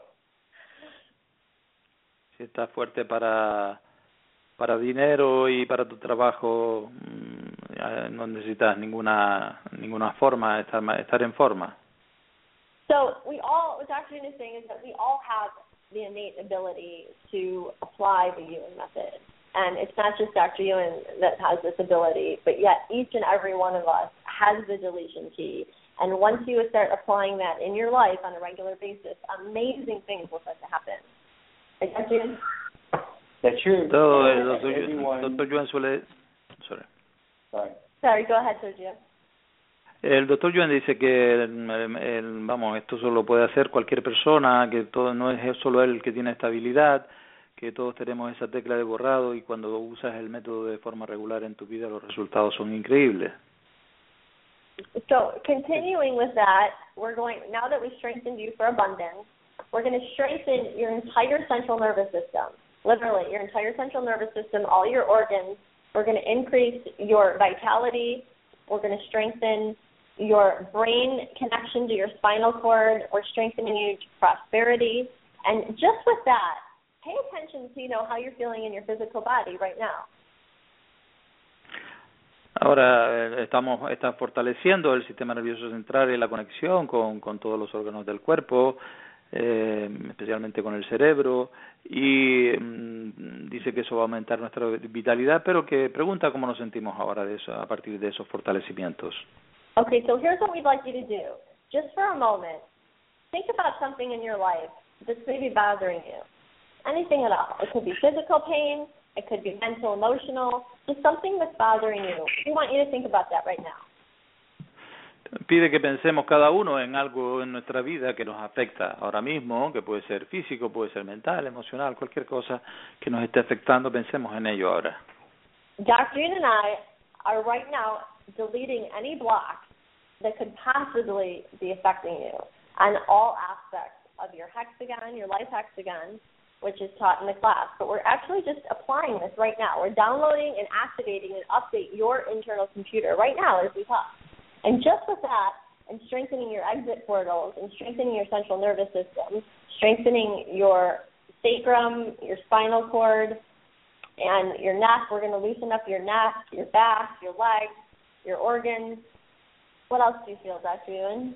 Speaker 4: Si estás fuerte para para dinero y para tu trabajo, no necesitas ninguna ninguna forma, estar estar en forma.
Speaker 3: So we all, what Doctor Yuen is saying is that we all have the innate ability to apply the Yuen method. And it's not just Doctor Yuen that has this ability, but yet each and every one of us has the deletion key. And once you start applying that in your life on a regular basis, amazing things will start to happen. Right, Doctor Yuen?
Speaker 2: That's true.
Speaker 4: Todo el doctor, doctor Yuen suele... Sorry.
Speaker 2: Sorry.
Speaker 3: Sorry, go ahead, Sergio.
Speaker 4: El doctor Yuen dice que, el, el, vamos, esto solo puede hacer cualquier persona, que todo no es solo él el que tiene esta habilidad, que todos tenemos esa tecla de borrado, y cuando usas el método de forma regular en tu vida, los resultados son increíbles.
Speaker 3: So, continuing with that, we're going, now that we've strengthened you for abundance, we're going to strengthen your entire central nervous system. Literally, your entire central nervous system, all your organs. We're going to increase your vitality. We're going to strengthen your brain connection to your spinal cord. We're strengthening you to prosperity. And just with that, pay attention to, you know, how you're feeling in your physical body right now.
Speaker 4: Ahora eh, estamos está fortaleciendo el sistema nervioso central y la conexión con, con todos los órganos del cuerpo, eh, especialmente con el cerebro, y mm, dice que eso va a aumentar nuestra vitalidad, pero que pregunta cómo nos sentimos ahora de eso, a partir de esos fortalecimientos.
Speaker 3: Okay, so here's what we'd like you to do. Just for a moment, think about something in your life that's maybe bothering you. Anything at all. It could be physical pain, it could be mental, emotional, just something that's bothering you. We want you to think about that right now.
Speaker 4: Pide que pensemos cada uno en algo en nuestra vida que nos afecta ahora mismo, que puede ser físico, puede ser mental, emocional, cualquier cosa que nos esté afectando, pensemos en ello ahora.
Speaker 3: Doctor Yun and I are right now deleting any blocks that could possibly be affecting you on all aspects of your hexagon, your life hexagon, which is taught in the class. But we're actually just applying this right now. We're downloading and activating and update your internal computer right now as we talk. And just with that, and strengthening your exit portals, and strengthening your central nervous system, strengthening your sacrum, your spinal cord, and your neck. We're going to loosen up your neck, your back, your legs, your organs. What else do you feel, Doctor Yun?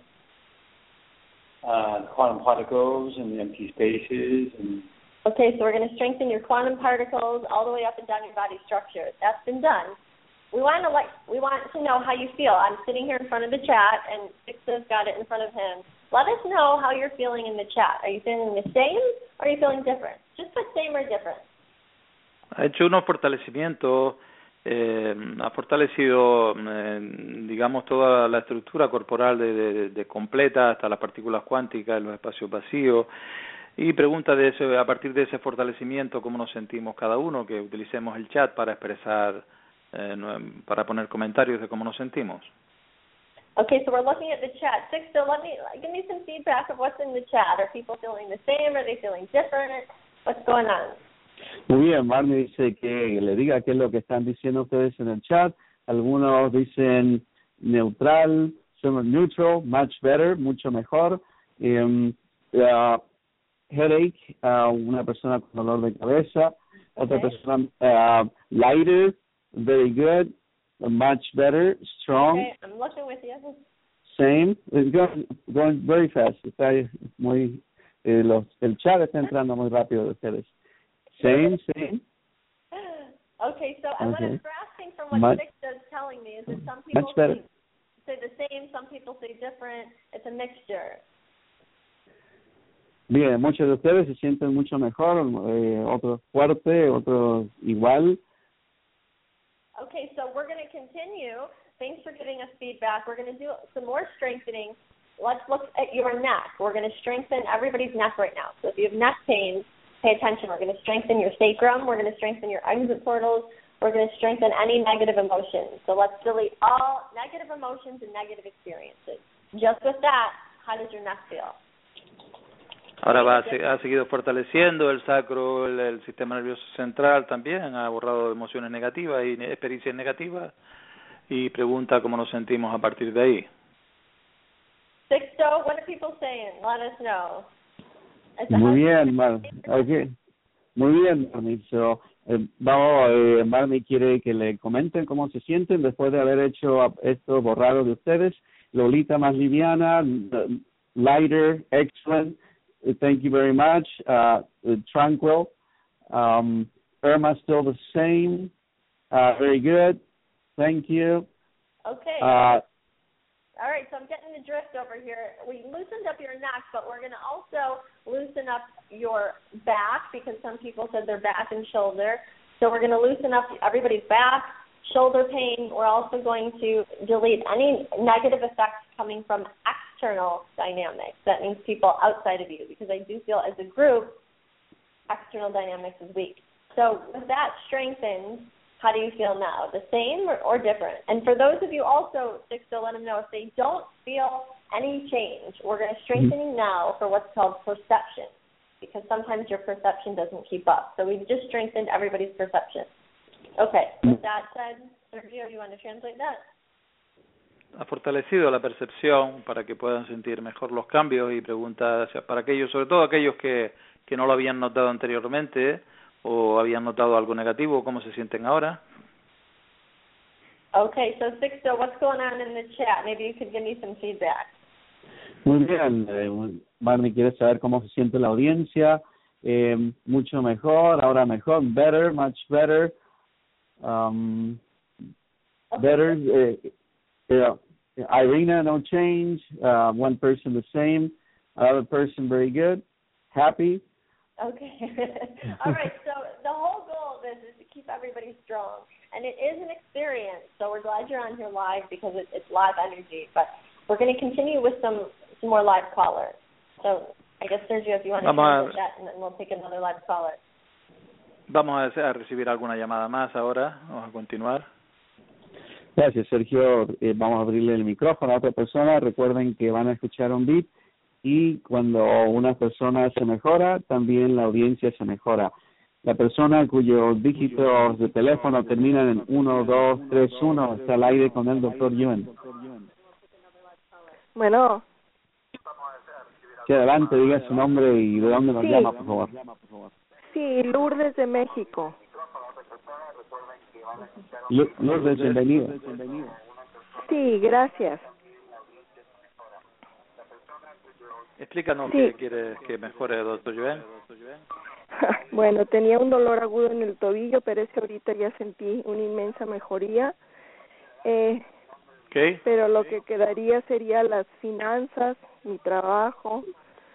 Speaker 2: Uh, quantum particles and empty spaces. And
Speaker 3: okay, so we're going to strengthen your quantum particles all the way up and down your body structure. That's been done. We want to like we want to know how you feel. I'm sitting here in front of the chat, and Sixto's got it in front of him. Let us know how you're feeling in the chat. Are you feeling the same, or are you feeling different? Just put same or different.
Speaker 4: Ha hecho unos fortalecimientos, eh, ha fortalecido, eh, digamos, toda la estructura corporal de, de, de completa hasta las partículas cuánticas, los espacios vacíos, y pregunta de ese, a partir de ese fortalecimiento cómo nos sentimos cada uno, que utilicemos el chat para expresar, eh, para poner comentarios de cómo nos sentimos.
Speaker 3: Okay, so we're looking at the chat. Sixto, let me give me some feedback of what's in the chat. Are people feeling the same? Are they feeling different? What's going on?
Speaker 5: Muy bien, Marnie dice que le diga qué es lo que están diciendo ustedes en el chat. Algunos dicen neutral, somos neutral, much better, mucho mejor. Um, uh, headache, uh, una persona con dolor de cabeza. Otra
Speaker 3: Okay.
Speaker 5: persona, uh, lighter, very good, much better, strong.
Speaker 3: Okay, I'm looking with you.
Speaker 5: Same. It's going, going very fast. Está muy, eh, los, el chat está entrando muy rápido de ustedes. Same, same.
Speaker 3: Okay, so and what
Speaker 5: Okay.
Speaker 3: I'm grasping from what
Speaker 5: Much-
Speaker 3: Sixto's telling me is that some people
Speaker 5: Much better.
Speaker 3: say, say the same, some people say different. It's a mixture.
Speaker 5: Bien, muchos de ustedes se sienten mucho mejor, eh, otros fuerte, otros igual.
Speaker 3: Okay, so we're going to continue. Thanks for giving us feedback. We're going to do some more strengthening. Let's look at your neck. We're going to strengthen everybody's neck right now. So if you have neck pain, pay attention. We're going to strengthen your sacrum. We're going to strengthen your exit portals. We're going to strengthen any negative emotions. So let's delete all negative emotions and negative experiences. Just with that, how does your neck feel?
Speaker 4: Ahora va, ha seguido fortaleciendo el sacro, el, el sistema nervioso central también, ha borrado emociones negativas y experiencias negativas y pregunta cómo nos sentimos a partir de ahí.
Speaker 3: Sixto, what are people saying? Let us know.
Speaker 5: Muy bien, Mar okay. Muy bien, Marnie. So, eh, vamos, eh, Marnie quiere que le comenten cómo se sienten después de haber hecho esto borrado de ustedes. Lolita más liviana, lighter, excellent. Thank you very much. Uh, tranquil. Um, Irma still the same. Uh, very good. Thank you.
Speaker 3: Okay.
Speaker 5: Uh,
Speaker 3: All right, so I'm getting the drift over here. We loosened up your neck, but we're going to also loosen up your back because some people said their back and shoulder. So we're going to loosen up everybody's back, shoulder pain. We're also going to delete any negative effects coming from external dynamics. That means people outside of you, because I do feel as a group, external dynamics is weak. So with that strengthened, how do you feel now? The same or, or different? And for those of you also, Sixto, let them know if they don't feel any change, we're going to strengthening mm-hmm. now for what's called perception, because sometimes your perception doesn't keep up. So we've just strengthened everybody's perception. Okay, with that said, Sergio, you want to translate that?
Speaker 4: Ha fortalecido la percepción para que puedan sentir mejor los cambios y pregunta para aquellos, sobre todo aquellos que, que no lo habían notado anteriormente o habían notado algo negativo, ¿cómo se sienten ahora?
Speaker 3: Okay, so Sixto, what's going on in the chat? Maybe you could give me some feedback.
Speaker 5: Muy bien, eh, Barney quiere saber cómo se siente la audiencia. Eh, mucho mejor, ahora mejor, better, much better, um, better. Uh, uh, Irina, no change. Uh, one person the same, another person very good, happy.
Speaker 3: Okay. All right. So the whole goal of this is to keep everybody strong, and it is an experience. So we're glad you're on here live because it, it's live energy. But we're going to continue with some some more live callers. So I guess Sergio, if you want to share the chat, and then we'll take another live caller.
Speaker 4: Vamos a recibir alguna llamada más ahora. Vamos a continuar.
Speaker 5: Gracias, Sergio. Eh, vamos a abrirle el micrófono a otra persona. Recuerden que van a escuchar un beat y cuando una persona se mejora, también la audiencia se mejora. La persona cuyos dígitos de teléfono terminan en uno, dos, tres, uno está al aire con el doctor Yuen.
Speaker 10: Bueno.
Speaker 5: Sí, adelante, diga su nombre y de dónde nos
Speaker 10: sí.
Speaker 5: llama, por favor.
Speaker 10: Sí, Lourdes de México.
Speaker 5: Lourdes, bienvenido.
Speaker 10: Sí, gracias.
Speaker 4: Explícanos
Speaker 10: sí.
Speaker 4: qué quiere que mejore, doctor Yuen.
Speaker 10: Bueno, tenía un dolor agudo en el tobillo, pero es que ahorita ya sentí una inmensa mejoría. Eh,
Speaker 4: okay.
Speaker 10: Pero lo que quedaría sería las finanzas, mi trabajo.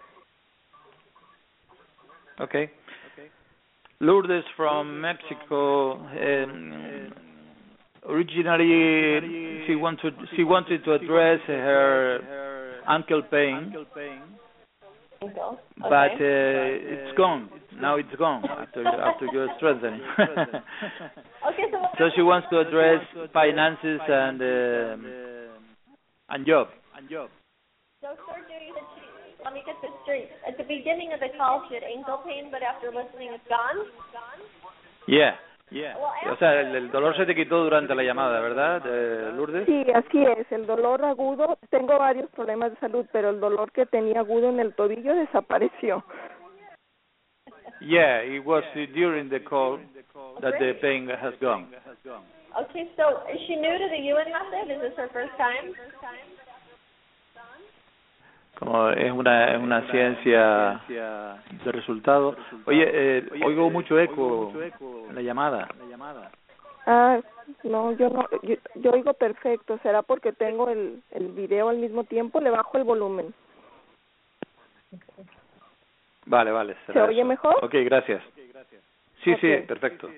Speaker 4: Okay. Lourdes from Mexico. Um, originally, she wanted she wanted to address her ankle pain,
Speaker 3: Okay.
Speaker 4: but uh, it's gone. Now it's gone after after your strengthening.
Speaker 3: Okay, so,
Speaker 4: so she wants to address finances and um, and job.
Speaker 3: So Sergio, you said she, let me get this straight. At the beginning of the call, she had ankle pain, but after listening, it's gone.
Speaker 4: Yeah. Yeah. O sea, el, el dolor se te quitó durante la llamada, ¿verdad, eh, Lourdes?
Speaker 10: Sí, así es. El dolor agudo, tengo varios problemas de salud, pero el dolor que tenía agudo en el tobillo desapareció.
Speaker 4: Yeah, it was during the call that the pain has gone.
Speaker 3: Okay, so is she new to the Yuen method? Is this her first time?
Speaker 4: Como es una es una ciencia de resultado. Oye, eh, oigo mucho eco en la llamada.
Speaker 10: Ah, no, yo no, yo, yo oigo perfecto. ¿Será porque tengo el, el video al mismo tiempo? Le bajo el volumen.
Speaker 4: Vale, vale.
Speaker 10: ¿Se oye
Speaker 4: eso.
Speaker 10: mejor?
Speaker 4: Ok, gracias. Sí,
Speaker 10: okay.
Speaker 4: sí, perfecto.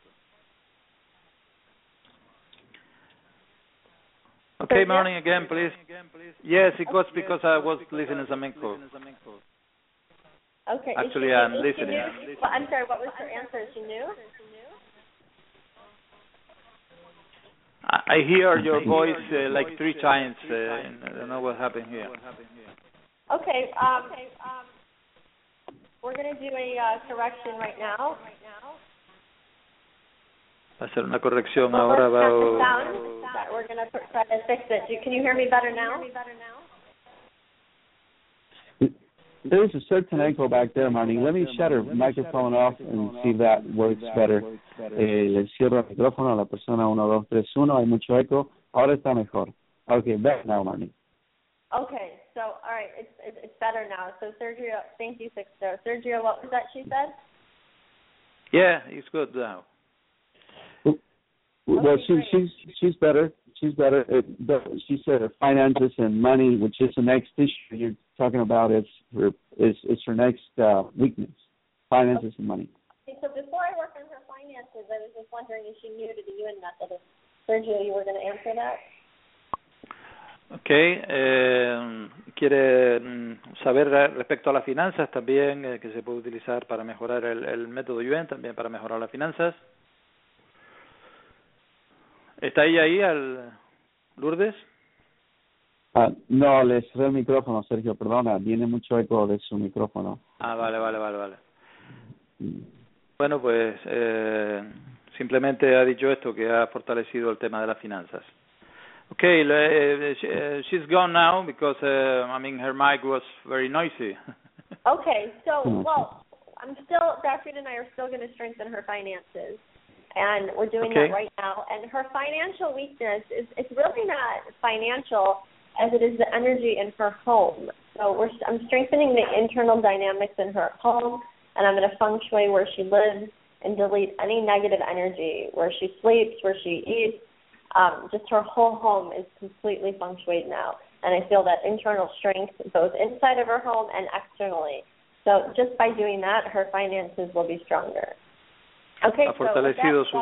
Speaker 4: Okay, morning again, please. Yes, it was because I was listening to some echo.
Speaker 3: Okay.
Speaker 4: Actually,
Speaker 3: she,
Speaker 4: I'm
Speaker 3: is
Speaker 4: listening.
Speaker 3: She well, I'm sorry, what was her answer? Is she new?
Speaker 4: I, I hear your voice uh, like three times. Uh, and I don't know what happened here.
Speaker 3: Okay. Um, we're going to do a uh, correction right now.
Speaker 4: Va a hacer una corrección
Speaker 3: well,
Speaker 4: ahora. Va
Speaker 3: a... We're going to try to fix it. Can you hear me better now?
Speaker 5: There is a certain echo back there, Marnie. Let me shut her microphone off and see if that works better. Eh, le cierro el micrófono a la persona uno, dos, tres, uno. Hay mucho eco. Ahora está mejor. Okay, better now, Marnie.
Speaker 3: Okay, so, all right, it's, it's, it's better now. So, Sergio, thank you, Sixto. Sergio, what was that she said?
Speaker 4: Yeah, it's good now.
Speaker 5: Well, she, she's she's better. She's better. It, the, she said her finances and money, which is the next issue you're talking about, is her is is her next uh, weakness. Finances and money.
Speaker 3: Okay, so before I work on her finances, I was just wondering if she knew to the Yuen method. Sergio, you were going to answer that.
Speaker 4: Okay. Eh, quiere mm, saber respecto a las finanzas también eh, que se puede utilizar para mejorar el, el método Yuen, también para mejorar las finanzas. ¿Está ella ahí, al Lourdes?
Speaker 5: Uh, no, le cerré el micrófono, Sergio, perdona. Viene mucho eco de su micrófono.
Speaker 4: Ah, vale, vale, vale, vale. Bueno, pues eh, simplemente ha dicho esto, que ha fortalecido el tema de las finanzas. Okay, uh, she, uh, she's gone now because, uh, I mean, her mic was very noisy.
Speaker 3: Okay, so, well, I'm still, Doctor and I are still going to strengthen her finances. And we're doing
Speaker 4: okay.
Speaker 3: that right now. And her financial weakness is it's really not financial as it is the energy in her home. So we're I'm strengthening the internal dynamics in her home, and I'm going to feng shui where she lives and delete any negative energy, where she sleeps, where she eats. Um, just her whole home is completely feng shuied now. And I feel that internal strength both inside of her home and externally. So just by doing that, her finances will be stronger. Okay,
Speaker 4: ha fortalecido
Speaker 3: so
Speaker 4: su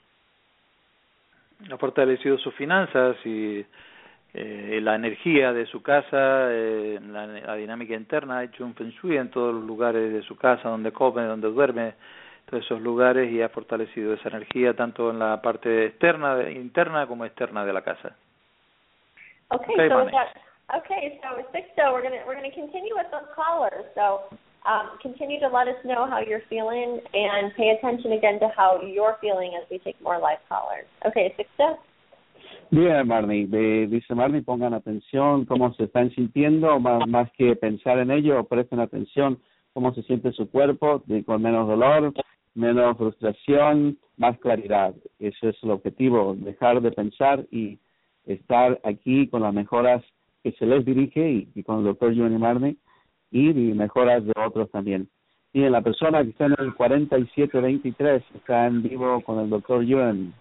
Speaker 4: ha fortalecido sus finanzas y eh, la energía de su casa, eh, la, la dinámica interna, ha hecho un feng shui en todos los lugares de su casa, donde come, donde duerme, todos esos lugares, y ha fortalecido esa energía tanto en la parte externa, interna como externa de la casa.
Speaker 3: Okay,
Speaker 4: okay
Speaker 3: so that, okay, so Sixto, we're gonna we're gonna continue with those callers. So um, continue to let us know how you're feeling, and pay attention again to how you're feeling as we take more live callers. Okay, Sixto.
Speaker 5: Bien, Marnie. De, dice Marnie, pongan atención cómo se están sintiendo, más, más que pensar en ello, presten atención cómo se siente su cuerpo, de, con menos dolor, menos frustración, más claridad. Ese es el objetivo, dejar de pensar y estar aquí con las mejoras que se les dirige y, y con el doctor Yuen y Marnie, y, y mejoras de otros también. Y en la persona que está en el cuarenta y siete veintitrés está en vivo con el doctor Yuen.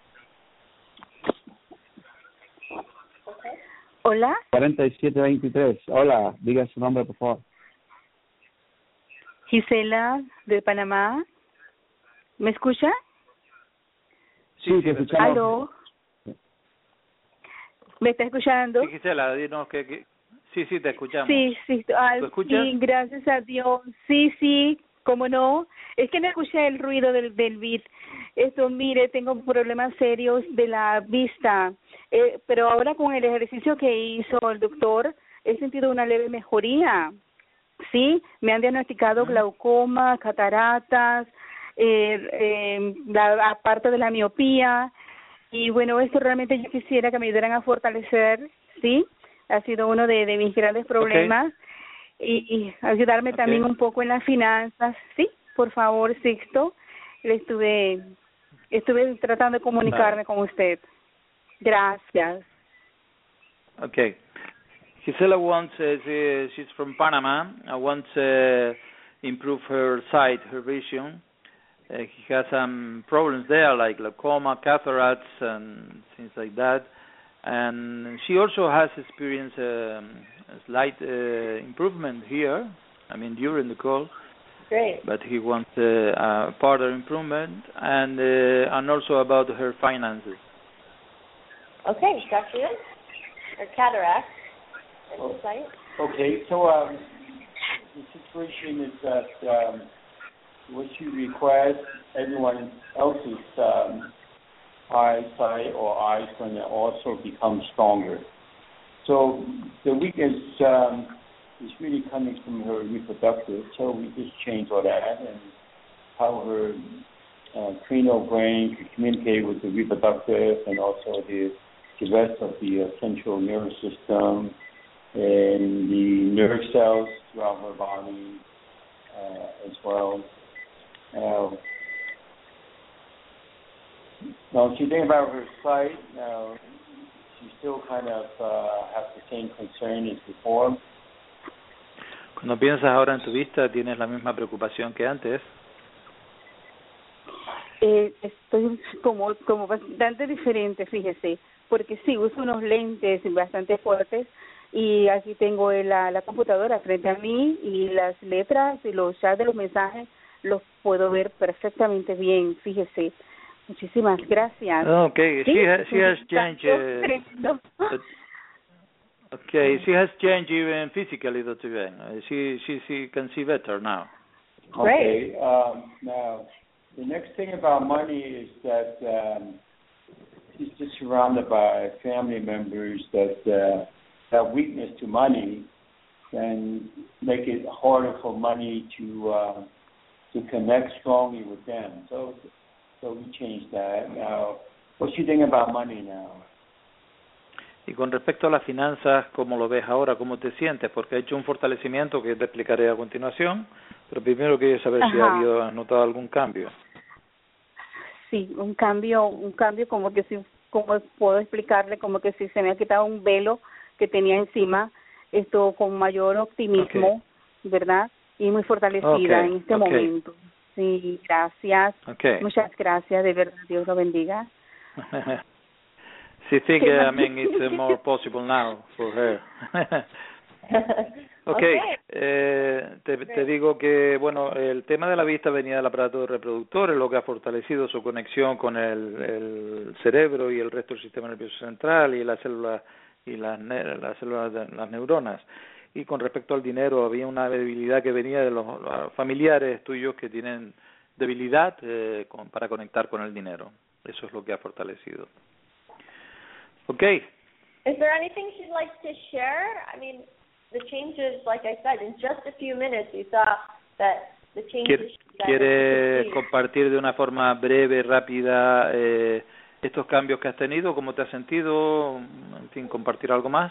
Speaker 11: Hola.
Speaker 5: cuarenta y siete veintitrés. Hola, diga su nombre, por favor.
Speaker 11: Gisela, de Panamá. ¿Me escucha?
Speaker 5: Sí, sí, te escuchamos.
Speaker 11: ¿Aló? ¿Me está escuchando?
Speaker 4: Sí, Gisela, dinos que, que... Sí, sí, te escuchamos.
Speaker 11: Sí, sí. Ah,
Speaker 4: ¿Tú escuchas?
Speaker 11: Sí, gracias a Dios. Sí, sí, cómo no. Es que no escuché el ruido del, del beat. Esto, mire, tengo problemas serios de la vista. Eh, pero ahora con el ejercicio que hizo el doctor, he sentido una leve mejoría. Sí, me han diagnosticado glaucoma, cataratas, eh, eh, la aparte de la miopía. Y bueno, esto realmente yo quisiera que me ayudaran a fortalecer, ¿sí? Ha sido uno de, de mis grandes problemas. Okay. Y, y ayudarme okay. también un poco en las finanzas, ¿sí? Por favor, Sixto. Le estuve, estuve tratando de comunicarme vale. con usted. Gracias.
Speaker 4: Okay. Gisela wants, uh, she's from Panama, uh, wants to uh, improve her sight, her vision. Uh, he has some problems there, like glaucoma, cataracts, and things like that. And she also has experienced um, a slight uh, improvement here, I mean, during the call.
Speaker 3: Great.
Speaker 4: But he wants uh, a further improvement, and uh, and also about her finances.
Speaker 3: Okay, Doctor Yuen, or cataract.
Speaker 2: Oh, okay, so um, the situation is that um, what you request, everyone else's um, eyesight or eyes going to also become stronger. So the weakness um, is really coming from her reproductive, so we just change all that and how her uh, cranial brain can communicate with the reproductive and also the, the rest of the uh, central nervous system and the nerve cells throughout her body uh, as well. Uh, now, if you think about her sight, now she still kind of uh, has the same concern as before.
Speaker 4: Cuando piensas ahora en tu vista, ¿tienes la misma preocupación que antes?
Speaker 11: Eh, estoy como como bastante diferente, fíjese, porque sí, uso unos lentes bastante fuertes y aquí tengo la, la computadora frente a mí y las letras y los chats de los mensajes los puedo ver perfectamente bien, fíjese. Muchísimas gracias.
Speaker 4: Okay,
Speaker 11: ¿Sí?
Speaker 4: she has, she has changed. Uh, okay, she has changed even physically, Doctor Yuen. Uh, she, she she can see better now.
Speaker 2: Okay. Um, now, the next thing about money is that um, she's just surrounded by family members that uh, have weakness to money and make it harder for money to uh, to connect strongly with them. So. So we changed that. Now, what do you think about money now?
Speaker 4: Y con respecto a las finanzas, ¿cómo lo ves ahora? ¿Cómo te sientes? Porque ha hecho un fortalecimiento que te explicaré a continuación, Pero primero quería saber
Speaker 11: Ajá.
Speaker 4: si había notado algún cambio.
Speaker 11: Sí, un cambio, un cambio como que si, como puedo explicarle, como que si se me ha quitado un velo que tenía encima, esto con mayor optimismo, okay. ¿verdad? Y muy fortalecida
Speaker 4: okay.
Speaker 11: en este
Speaker 4: okay.
Speaker 11: momento. Sí, gracias.
Speaker 4: Okay.
Speaker 11: Muchas gracias, de verdad, Dios lo bendiga.
Speaker 4: She think, uh, I mean, it's uh, more possible now for her. Okay, okay. Eh, te, te digo que, bueno, el tema de la vista venía del aparato reproductor, es lo que ha fortalecido su conexión con el, el cerebro y el resto del sistema nervioso central y las células y las, las células de las neuronas. Y con respecto al dinero, había una debilidad que venía de los, los familiares tuyos que tienen debilidad eh, con, para conectar con el dinero. Eso es lo que ha fortalecido. Okay.
Speaker 3: Is there anything she'd like to share? I mean, the changes, like I said, in just a few minutes, you saw that the changes.
Speaker 4: ¿Quiere compartir de una forma breve, rápida, eh, estos cambios que has tenido? ¿Cómo te has sentido? En fin, compartir algo más.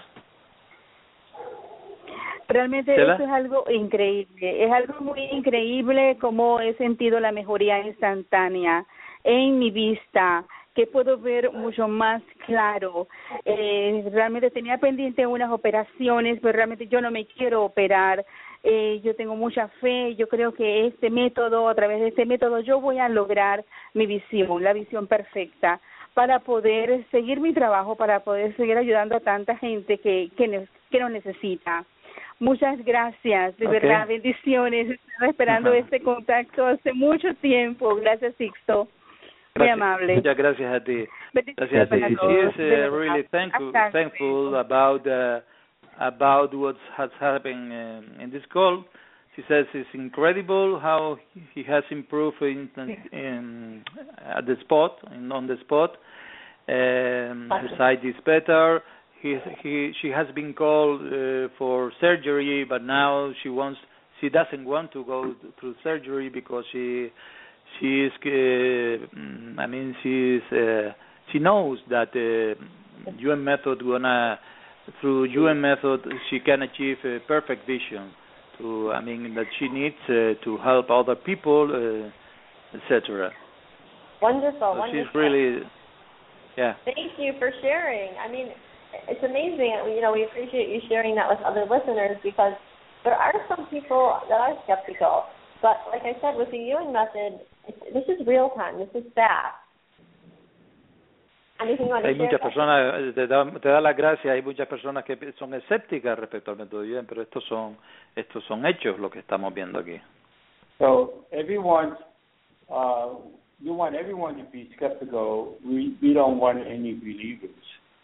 Speaker 11: Realmente eso es algo increíble, es algo muy increíble cómo he sentido la mejoría instantánea en mi vista, que puedo ver mucho más claro. Eh, realmente tenía pendiente unas operaciones, pero realmente yo no me quiero operar. Eh, yo tengo mucha fe, yo creo que este método, a través de este método, yo voy a lograr mi visión, la visión perfecta, para poder seguir mi trabajo, para poder seguir ayudando a tanta gente que, que, que nos necesita. Muchas gracias, de okay. verdad, bendiciones. Estaba esperando uh-huh. este contacto hace mucho tiempo. Gracias, Sixto. Muy
Speaker 4: gracias.
Speaker 11: amable.
Speaker 4: Muchas gracias a ti. Gracias a ti. She is uh, really thankful, thankful about uh, about what has happened uh, in this call. She says it's incredible how he has improved in, in at the spot, in, on the spot. Um, his sight is better. He, he, she has been called uh, for surgery, but now she wants, she doesn't want to go through surgery because she, she is, uh, I mean, she's, uh, she knows that uh, U M method gonna, through U M method, she can achieve a perfect vision. To, I mean, that she needs uh, to help other people, uh, et cetera.
Speaker 3: Wonderful,
Speaker 4: so
Speaker 3: wonderful.
Speaker 4: She's really, yeah.
Speaker 3: Thank you for sharing. I mean, it's amazing. You know, we appreciate you sharing that with other listeners because there are some people that are skeptical. But like I said, with the Ewing method, it's, this is real time. This is fast. Anything you want to
Speaker 4: hay
Speaker 3: share?
Speaker 4: Muchas personas, te da, te da las gracias, hay muchas personas que son escépticas respecto al método Ewing, pero estos son, estos son hechos lo que estamos viendo aquí.
Speaker 2: So everyone, uh, you want everyone to be skeptical. We, we don't want any believers.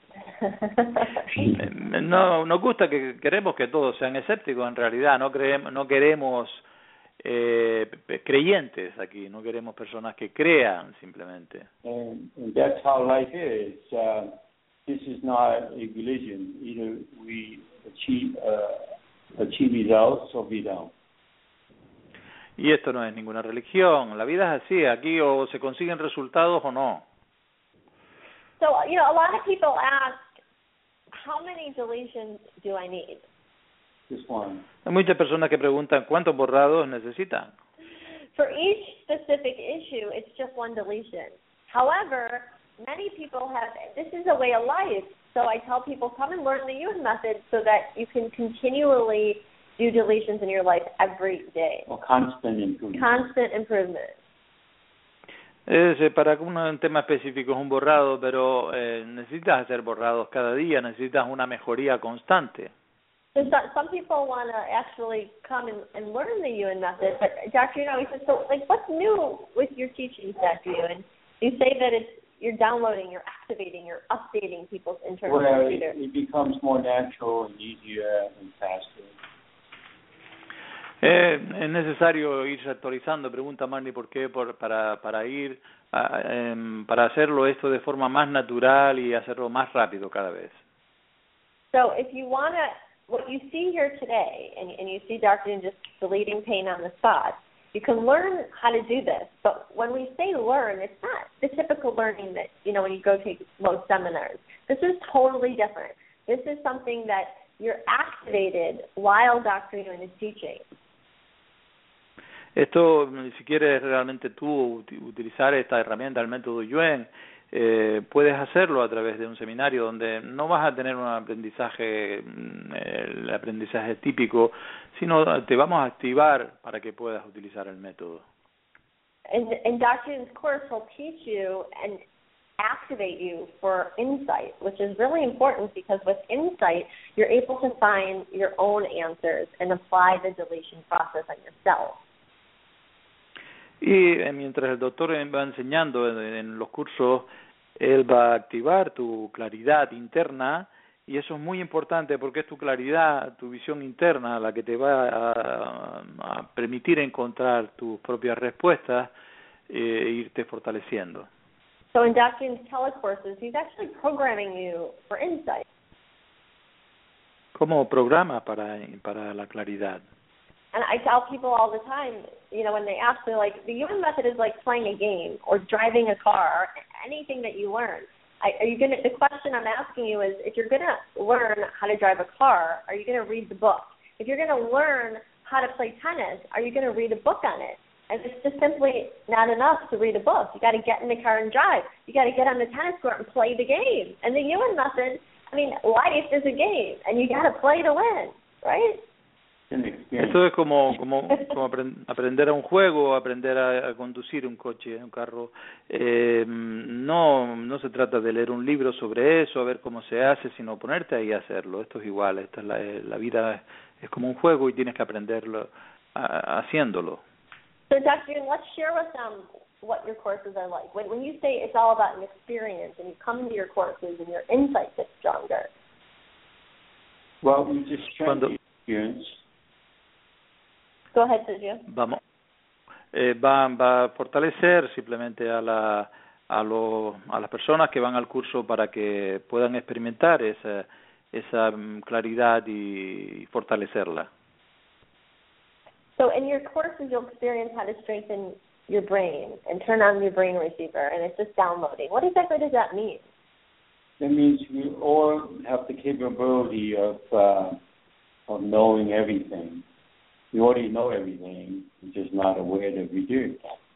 Speaker 4: No, nos gusta que queremos que todos sean escépticos. En realidad, no creemos, no queremos eh, creyentes aquí. No queremos personas que crean simplemente.
Speaker 2: And, and that's how life is. Uh, this is not a religion. Either we achieve uh, achieve results or we don't.
Speaker 4: Y esto no es ninguna religión. La vida es así. Aquí o se consiguen resultados o no.
Speaker 3: So, you know, a lot of people ask, how many deletions do I need?
Speaker 2: Just one.
Speaker 4: Hay muchas personas que preguntan, ¿cuántos borrados necesitan?
Speaker 3: For each specific issue, it's just one deletion. However, many people have, this is a way of life. So I tell people, come and learn the Ewing method so that you can continually do deletions in your life every day.
Speaker 2: Or constant improvement.
Speaker 3: Constant improvement.
Speaker 4: Es, eh, para un tema específico es un borrado, pero eh, necesitas hacer borrados cada día, necesitas una mejoría constante.
Speaker 3: So some people want to actually come and, and learn the Ewing method, but Doctor Yuno, he says, so like, what's new with your teachings, Doctor Yuno? You say that it's you're downloading, you're activating, you're updating people's internal
Speaker 2: well,
Speaker 3: computer.
Speaker 2: It, it becomes more natural and easier and faster.
Speaker 4: Eh, es necesario irse actualizando. Pregunta Marnie por qué, por, para, para ir, a, eh, para hacerlo esto de forma más natural y hacerlo más rápido cada vez.
Speaker 3: So if you want to, what you see here today, and, and you see Doctor Yuno just deleting pain on the spot, you can learn how to do this. But when we say learn, it's not the typical learning that, you know, when you go take most seminars. This is totally different. This is something that you're activated while Doctor Yuno is teaching.
Speaker 4: Esto, si quieres realmente tú utilizar esta herramienta, el método Yuen, eh, puedes hacerlo a través de un seminario donde no vas a tener un aprendizaje, el aprendizaje típico, sino te vamos a activar para que puedas utilizar el método.
Speaker 3: In, in Doctor Yuen's course, he'll teach you and activate you for insight, which is really important because with insight, you're able to find your own answers and apply the deletion process on yourself.
Speaker 4: Y eh, mientras el doctor va enseñando en, en los cursos, él va a activar tu claridad interna, y eso es muy importante porque es tu claridad, tu visión interna la que te va a, a permitir encontrar tus propias respuestas e irte fortaleciendo.
Speaker 3: So in Doctor Yuen's telecourses, he's actually programming you for insight.
Speaker 4: Como programa para para la claridad.
Speaker 3: And I tell people all the time, you know, when they ask me, like, the Yuen method is like playing a game or driving a car, or anything that you learn. I, are you gonna? The question I'm asking you is, if you're gonna learn how to drive a car, are you gonna read the book? If you're gonna learn how to play tennis, are you gonna read a book on it? And it's just simply not enough to read a book. You got to get in the car and drive. You got to get on the tennis court and play the game. And the Yuen method, I mean, life is a game, and you got to play to win, right?
Speaker 4: Esto es como como, como aprender a un juego, aprender a, a conducir un coche, un carro. Eh, no no se trata de leer un libro sobre eso, a ver cómo se hace, sino ponerte ahí a hacerlo. Esto es igual. Esta es la, la vida es como un juego y tienes que aprenderlo a, haciéndolo.
Speaker 3: So, Doctor Yuen, let's share with them what your courses are like. When, when you say it's all about an experience and you come to your courses and your insight gets stronger.
Speaker 2: Well, we just train
Speaker 4: Cuando,
Speaker 2: the experience.
Speaker 3: Go ahead, Sergio.
Speaker 4: Vamos. Eh, va, va a fortalecer simplemente a, la, a, lo, a las personas que van al curso para que puedan experimentar esa, esa claridad y fortalecerla.
Speaker 3: So in your courses, you'll experience how to strengthen your brain and turn on your brain receiver, and it's just downloading. What exactly does that mean?
Speaker 2: That means we all have the capability of uh, of knowing everything. We already know everything, we're just not aware that we do.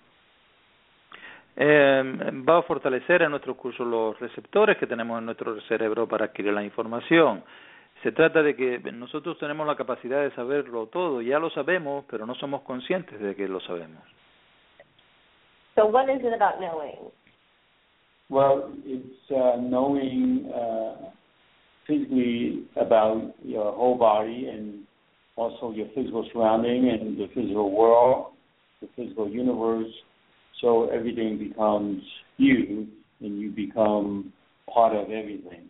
Speaker 4: Eh, va a fortalecer en nuestros cursos los receptores que tenemos en nuestro cerebro para adquirir la información. Se trata de que nosotros tenemos la capacidad de saberlo todo, ya lo sabemos, pero no somos conscientes de que lo sabemos.
Speaker 3: So what is it about knowing?
Speaker 2: Well, it's uh, knowing uh, physically about your whole body and also your physical surrounding and the physical world, the physical universe, so everything becomes you and you become part of everything.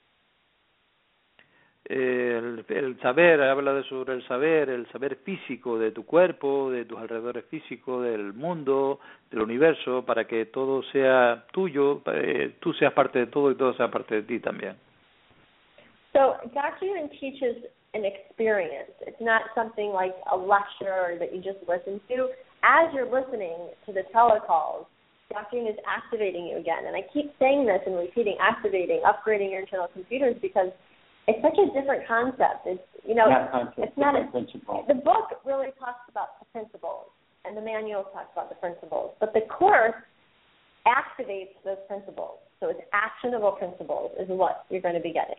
Speaker 4: El, el saber, habla de sobre el saber, el saber físico de tu cuerpo, de tus alrededores físicos, del mundo, del universo, para que todo sea tuyo, eh, tú seas parte de todo y todo sea parte de ti también.
Speaker 3: So Doctor Yuen teaches an experience. It's not something like a lecture that you just listen to. As you're listening to the telecalls, Doctor Yuen is activating you again. And I keep saying this and repeating, activating, upgrading your internal computers, because it's such a different concept. It's, you know,
Speaker 2: not concept,
Speaker 3: it's not a
Speaker 2: principle.
Speaker 3: The book really talks about the principles, and the manual talks about the principles. But the course activates those principles. So it's actionable principles is what you're going to be getting.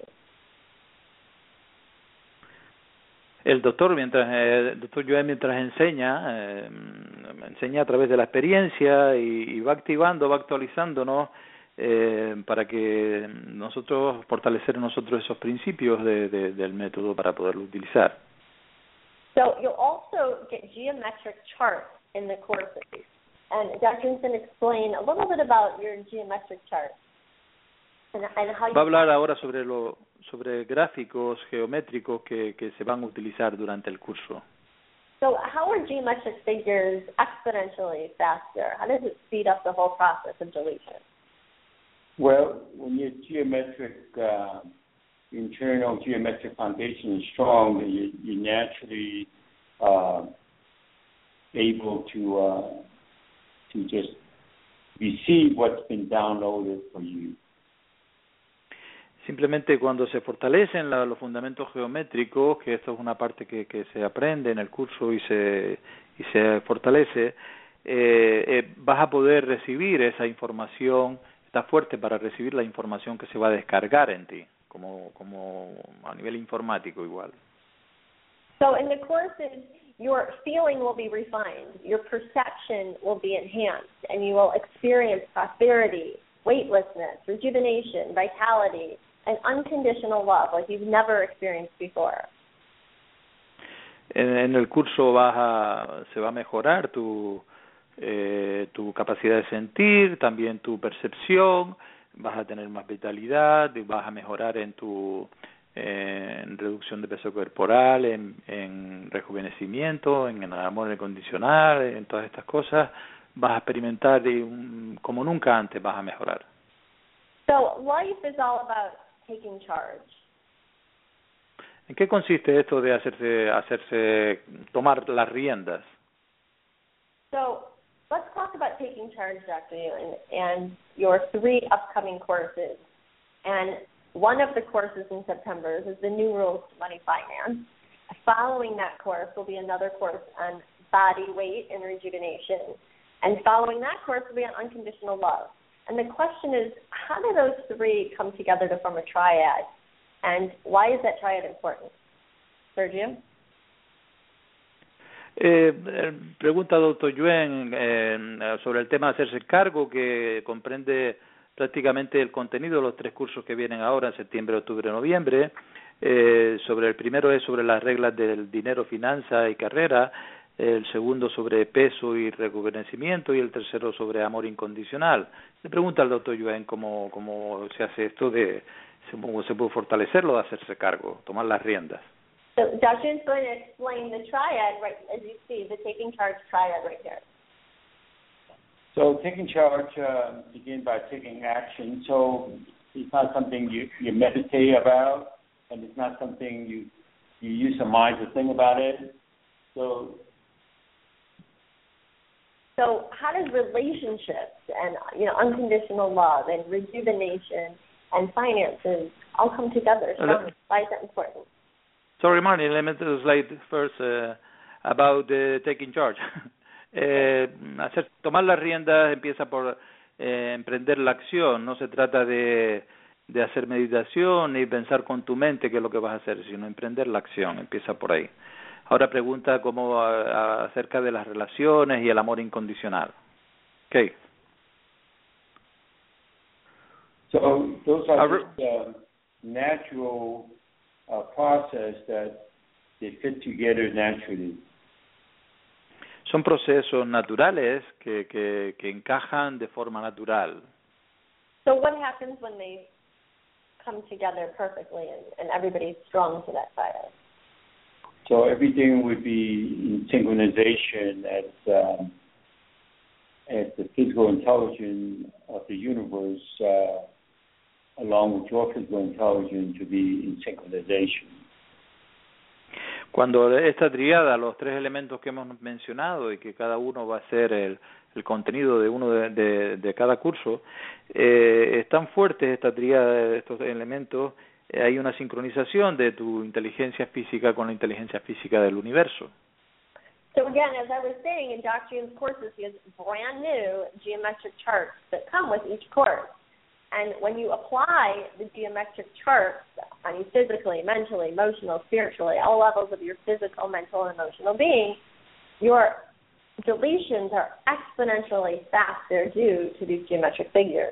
Speaker 4: El doctor, mientras eh, el doctor Yuen mientras enseña, eh, enseña a través de la experiencia y, y va activando, va actualizándonos eh, para que nosotros, fortalecer en nosotros esos principios de, de, del método para poderlo utilizar.
Speaker 3: So you'll also get geometric charts in the courses. And Doctor Yuen can explain a little bit about your geometric charts. And, and how you
Speaker 4: Va a hablar ahora sobre lo sobre gráficos geométricos que, que se van a utilizar durante el curso.
Speaker 3: So how are geometric figures exponentially faster? How does it speed up the whole process of deletion?
Speaker 2: Well, when your geometric, uh, internal geometric foundation is strong, then you, you're naturally uh, able to uh, to just receive what's been downloaded for you.
Speaker 4: Simplemente cuando se fortalecen la, los fundamentos geométricos, que esto es una parte que, que se aprende en el curso y se y se fortalece, eh, eh, vas a poder recibir esa información, está fuerte para recibir la información que se va a descargar en ti, como, como a nivel informático igual.
Speaker 3: So in the courses, your feeling will be refined, your perception will be enhanced, and you will experience prosperity, weightlessness, rejuvenation, vitality, and unconditional love like you've never experienced before.
Speaker 4: En, en el curso vas a, se va a mejorar tu, eh, tu capacidad de sentir, también tu percepción, vas a tener más vitalidad, vas a mejorar en tu eh, en reducción de peso corporal, en, en rejuvenecimiento, en el amor incondicional, en todas estas cosas, vas a experimentar y, um, como nunca antes vas a mejorar.
Speaker 3: So life is all about taking charge.
Speaker 4: ¿En qué consiste esto de hacerse, hacerse, tomar las riendas?
Speaker 3: So let's talk about taking charge, Doctor Yuen, and your three upcoming courses. And one of the courses in September is the New Rules to Money Finance. Following that course will be another course on body weight and rejuvenation. And following that course will be on unconditional love. And the question is, how do those three come together to form a triad? And why is that triad important? Sergio?
Speaker 4: Eh, pregunta doctor Yuen eh, sobre el tema de hacerse cargo, que comprende prácticamente el contenido de los tres cursos que vienen ahora en septiembre, octubre, noviembre. Eh, sobre el primero es sobre las reglas del dinero, finanza y carrera, el segundo sobre peso y rejuvenecimiento y el tercero sobre amor incondicional. Le pregunta al doctor Yuen cómo, cómo se hace esto de, cómo se puede fortalecerlo de hacerse cargo, tomar las riendas.
Speaker 3: So Doctor Yuen's going to explain the triad, right, as you see, the taking charge triad right here.
Speaker 2: So taking charge uh, begins by taking action. So it's not something you, you meditate about, and it's not something you you use your mind to think about it. So
Speaker 3: So how does relationships and, you know, unconditional love and rejuvenation and finances all come together? So why is that important?
Speaker 4: Sorry, Marnie, let me translate first uh, about uh, taking charge. eh, hacer, tomar las riendas empieza por eh, emprender la acción. No se trata de, de hacer meditación ni pensar con tu mente qué es lo que vas a hacer, sino emprender la acción. Empieza por ahí. Ahora pregunta cómo a, a, acerca de las relaciones y el amor incondicional. Okay.
Speaker 2: So those are just, uh, natural uh, process that they fit together naturally.
Speaker 4: Son procesos naturales que, que, que encajan de forma natural.
Speaker 3: So what happens when they come together perfectly and, and everybody's strong to that side?
Speaker 2: So everything would be in synchronization as um, as the physical intelligence of the universe, uh, along with your physical intelligence, to be in synchronization.
Speaker 4: Cuando esta triada, los tres elementos que hemos mencionado y que cada uno va a ser el, el contenido de uno de, de, de cada curso, eh, es tan fuerte esta triada de estos elementos, eh, hay una sincronización de tu inteligencia física con la inteligencia física del universo.
Speaker 3: So again, as I was saying, in Doctor Yuen's courses, he has brand new geometric charts that come with each course. And when you apply the geometric charts on you physically, mentally, emotional, spiritually, all levels of your physical, mental, and emotional being, your deletions are exponentially faster due to these geometric figures.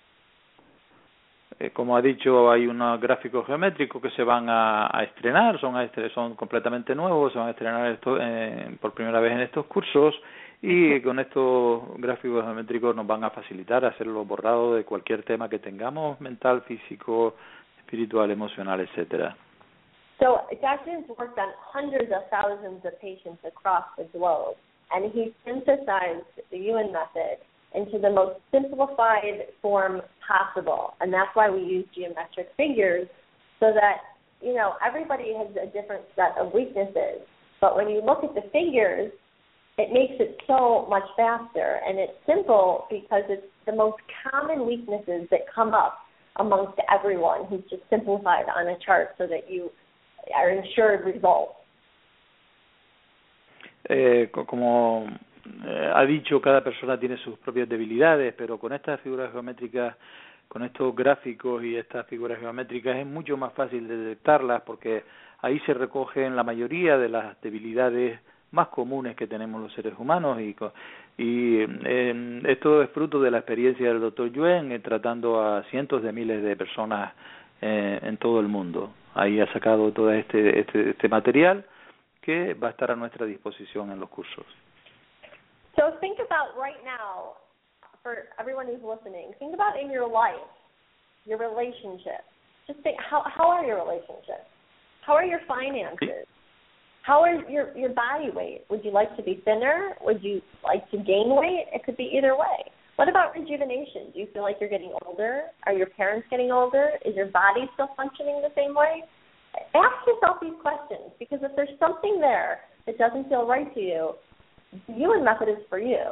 Speaker 4: Eh, como ha dicho, hay unos gráficos geométricos que se van a, a estrenar, son, a estre son completamente nuevos, se van a estrenar esto, eh, por primera vez en estos cursos. Y con estos gráficos geométricos nos van a facilitar hacerlo borrado de cualquier tema que tengamos, mental, físico, espiritual, emocional, etcétera.
Speaker 3: So Doctor Yuen's worked on hundreds of thousands of patients across the globe, and he synthesized the Yuen method into the most simplified form possible. And that's why we use geometric figures, so that, you know, everybody has a different set of weaknesses. But when you look at the figures, it makes it so much faster, and it's simple because it's the most common weaknesses that come up amongst everyone who's just simplified on a chart so that you are ensured results.
Speaker 4: Eh, como eh, ha dicho, cada persona tiene sus propias debilidades, pero con estas figuras geométricas, con estos gráficos y estas figuras geométricas es mucho más fácil de detectarlas, porque ahí se recogen la mayoría de las debilidades más comunes que tenemos los seres humanos, y, y eh, esto es fruto de la experiencia del doctor Yuen eh, tratando a cientos de miles de personas eh, en todo el mundo. Ahí ha sacado todo este, este, este material que va a estar a nuestra disposición en los cursos.
Speaker 3: So think about right now, for everyone who's listening, think about in your life, your relationships. Just think, how how are your relationships? How are your finances? How is your your body weight? Would you like to be thinner? Would you like to gain weight? It could be either way. What about rejuvenation? Do you feel like you're getting older? Are your parents getting older? Is your body still functioning the same way? Ask yourself these questions, because if there's something there that doesn't feel right to you, the Yuen method is for you.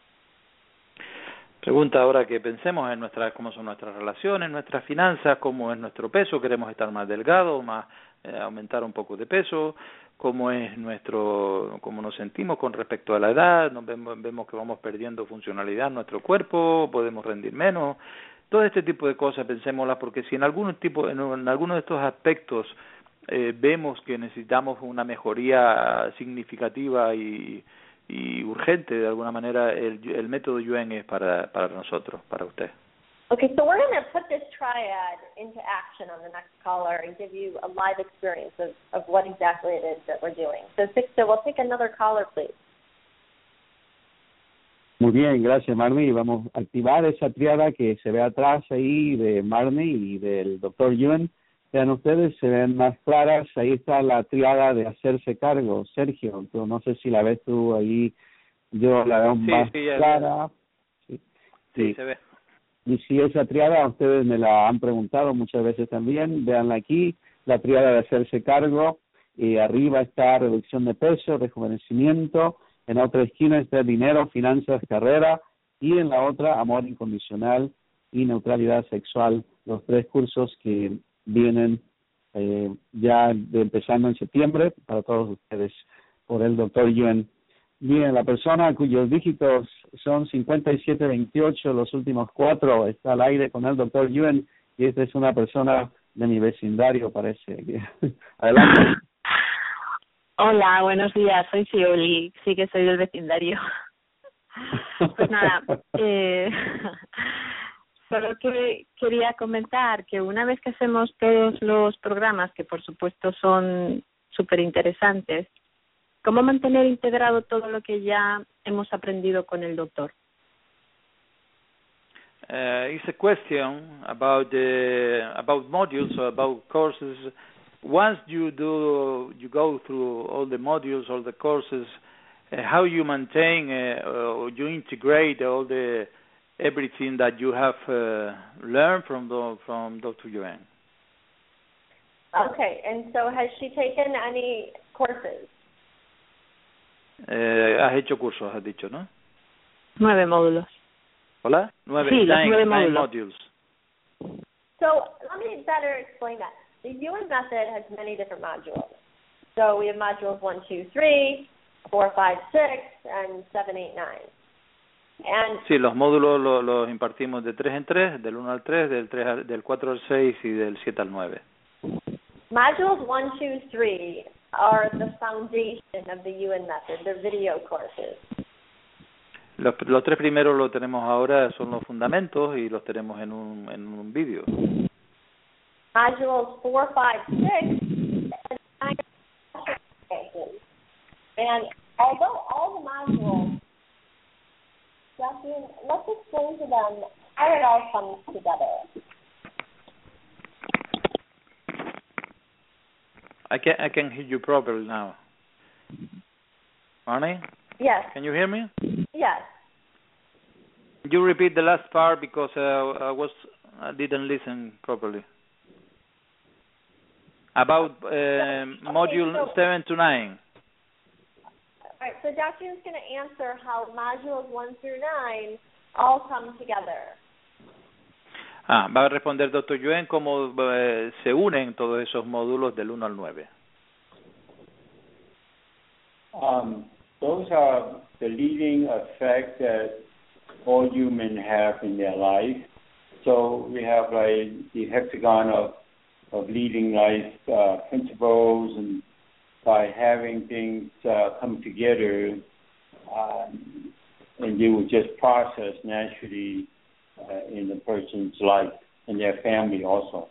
Speaker 4: Pregunta ahora que pensemos en nuestras, cómo son nuestras relaciones, nuestras finanzas, cómo es nuestro peso, queremos estar más delgados, más eh, aumentar un poco de peso, cómo es nuestro, cómo nos sentimos con respecto a la edad, nos vemos, vemos que vamos perdiendo funcionalidad en nuestro cuerpo, podemos rendir menos. Todo este tipo de cosas pensémoslas, porque si en algún tipo, en, en alguno de estos aspectos eh, vemos que necesitamos una mejoría significativa y, y urgente, de alguna manera, el, el método Yuen es para, para nosotros, para usted.
Speaker 3: Okay, so we're going to put this triad into action on the next caller and give you a live experience of, of what exactly it is that we're doing. So, Sixto, we'll take another caller, please.
Speaker 5: Muy bien, gracias, Marnie. Vamos a activar esa triada que se ve atrás ahí de Marnie y del doctor Yuen. Vean ustedes, se ven más claras. Ahí está la triada de hacerse cargo. Sergio, tú, no sé si la ves tú ahí. Yo la veo
Speaker 4: sí,
Speaker 5: más
Speaker 4: sí,
Speaker 5: clara. Sí,
Speaker 4: sí,
Speaker 5: sí,
Speaker 4: se ve.
Speaker 5: Y si esa triada, ustedes me la han preguntado muchas veces también. Veanla aquí, la triada de hacerse cargo. Y arriba está reducción de peso, rejuvenecimiento. En otra esquina está dinero, finanzas, carrera, y en la otra amor incondicional y neutralidad sexual, los tres cursos que vienen eh, ya de empezando en septiembre para todos ustedes por el doctor Yuen. Bien, la persona cuyos dígitos son cincuenta y siete veintiocho, los últimos cuatro, está al aire con el doctor Yuen, y esta es una persona de mi vecindario, parece. Adelante.
Speaker 12: Hola, buenos días, soy Sioli, sí que soy del vecindario. Pues nada, eh, solo que quería comentar que una vez que hacemos todos los programas, que por supuesto son súper interesantes, ¿cómo mantener integrado todo lo que ya hemos aprendido con el doctor?
Speaker 4: Uh, it's a question about the about modules or about courses. Once you do, you go through all the modules, all the courses, uh, how you maintain uh, or you integrate all the everything that you have uh, learned from the, from Doctor Yuen.
Speaker 3: Okay, and so has she taken any courses?
Speaker 4: Eh, has hecho cursos, has dicho, ¿no?
Speaker 12: Nueve módulos.
Speaker 4: ¿Hola? Nueve,
Speaker 12: sí, los
Speaker 4: nine,
Speaker 12: nueve
Speaker 4: nine
Speaker 12: módulos.
Speaker 4: modules.
Speaker 3: So let me better explain that. The Yuen method has many different modules. So we have modules one, two, three, four, five, six, and seven, eight, nine. And
Speaker 4: sí, los módulos los, los impartimos de tres en tres, del uno al tres, del, tres al, del cuatro al seis y del siete al nueve.
Speaker 3: Modules one, two, three are the foundation of the Yuen method. They're video courses.
Speaker 4: Los, los tres primeros lo tenemos ahora, son los fundamentos y los tenemos en un, en un vídeo.
Speaker 3: Modules four, five, six, and although all the modules, Justin, let's explain to them how it all comes together.
Speaker 4: I can I can hear you properly now. Marnie?
Speaker 3: Yes.
Speaker 4: Can you hear me?
Speaker 3: Yes.
Speaker 4: You repeat the last part because uh, I was I didn't listen properly. About uh, okay, module
Speaker 3: so,
Speaker 4: seven to nine.
Speaker 3: All right, so Doctor is going to answer how modules one through nine all come together.
Speaker 4: Ah, va a responder doctor Yuen cómo eh, se unen todos esos módulos del uno al nueve.
Speaker 2: Um, those are the leading effect that all humans have in their life. So we have like the hexagon of, of leading life uh, principles, and by having things uh, come together, um, and they will just process naturally uh, in the person's life and their family also.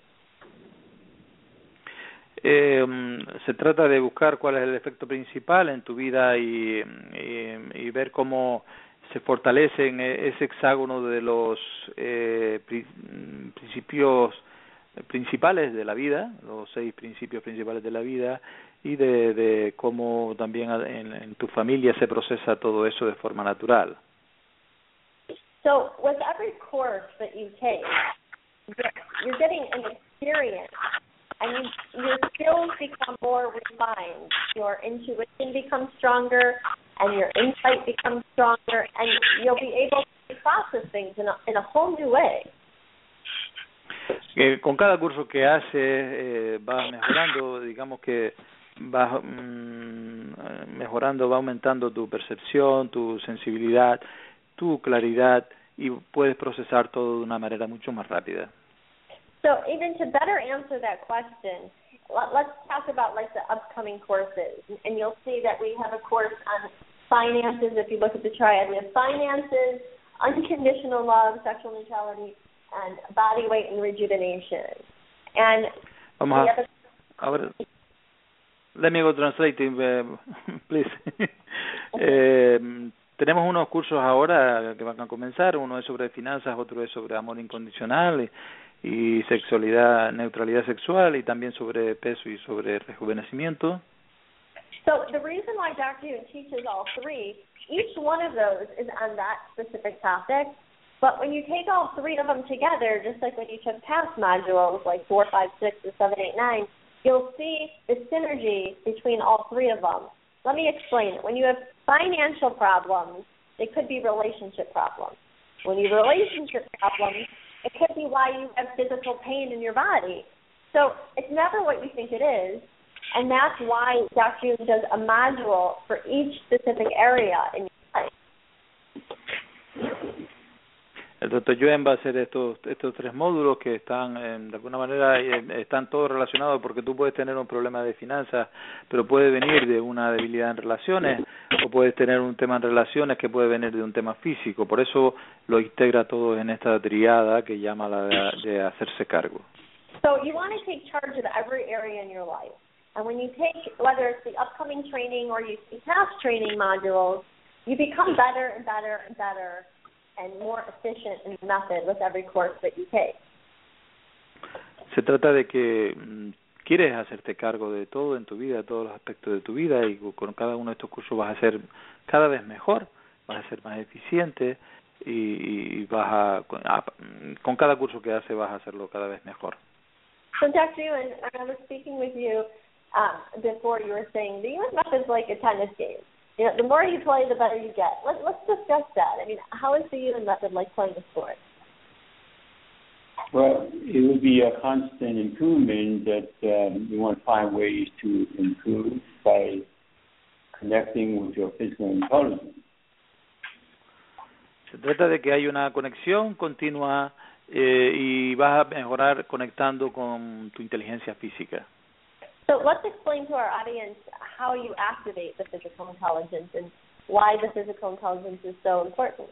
Speaker 4: Eh, se trata de buscar cuál es el efecto principal en tu vida y, y, y ver cómo se fortalece en ese hexágono de los eh, pri, principios principales de la vida, los seis principios principales de la vida, y de, de cómo también en, en tu familia se procesa todo eso de forma natural.
Speaker 3: So with every course that you take, you're getting an experience, and you, your skills become more refined, your intuition becomes stronger, and your insight becomes stronger, and you'll be able to process things in a, in a whole new way.
Speaker 4: Eh, con cada curso que haces eh, vas mejorando, digamos que vas mm, mejorando, va aumentando tu percepción, tu sensibilidad, tu claridad, y puedes procesar todo de una manera mucho más rápida.
Speaker 3: So even to better answer that question, let, let's talk about like the upcoming courses, and you'll see that we have a course on finances. If you look at the triad, we have finances, unconditional love, sexual neutrality, and body weight and rejuvenation. And
Speaker 4: Vamos a, a ver, let me go translating, uh, please. eh, tenemos unos cursos ahora que van a comenzar. Uno es sobre finanzas, otro es sobre amor incondicional y, y sexualidad, neutralidad sexual, y también sobre peso y sobre rejuvenecimiento.
Speaker 3: So the reason why Doctor Yuen teaches all three, each one of those is on that specific topic. But when you take all three of them together, just like when you took past modules like four, five, six, or seven, eight, nine, you'll see the synergy between all three of them. Let me explain it. When you have financial problems, it could be relationship problems. When you have relationship problems, it could be why you have physical pain in your body. So it's never what you think it is, and that's why Doctor Yuen does a module for each specific area in your life.
Speaker 4: El doctor Yuen va a hacer estos estos tres módulos que están, eh, de alguna manera, eh, están todos relacionados, porque tú puedes tener un problema de finanzas, pero puede venir de una debilidad en relaciones, o puedes tener un tema en relaciones que puede venir de un tema físico. Por eso lo integra todo en esta triada que llama la de, de hacerse cargo.
Speaker 3: So you want to take charge of every area in your life. And when you take, whether it's the upcoming training or you take past training modules, you become better and better and better and more efficient in the method with every course that you take.
Speaker 4: Se trata de que mm, quieres hacerte cargo de todo en tu vida, de todos los aspectos de tu vida, y con cada uno de estos cursos vas a ser cada vez mejor, vas a ser más eficiente, y, y vas a, a con cada curso que haces vas a hacerlo cada vez mejor.
Speaker 3: So Doctor Yuen, I was speaking with you um, before, you were saying the Yuen method is like a tennis game. You know, the more you play, the better you get. Let, let's discuss that. I mean, how is the Yuen method like playing a sport?
Speaker 2: Well, it would be a constant improvement that um, you want to find ways to improve by connecting with your physical intelligence.
Speaker 4: Se trata de que hay una conexión continua eh, y vas a mejorar conectando con tu inteligencia física.
Speaker 3: So let's explain to our audience how you activate the physical intelligence and why the physical intelligence is so important.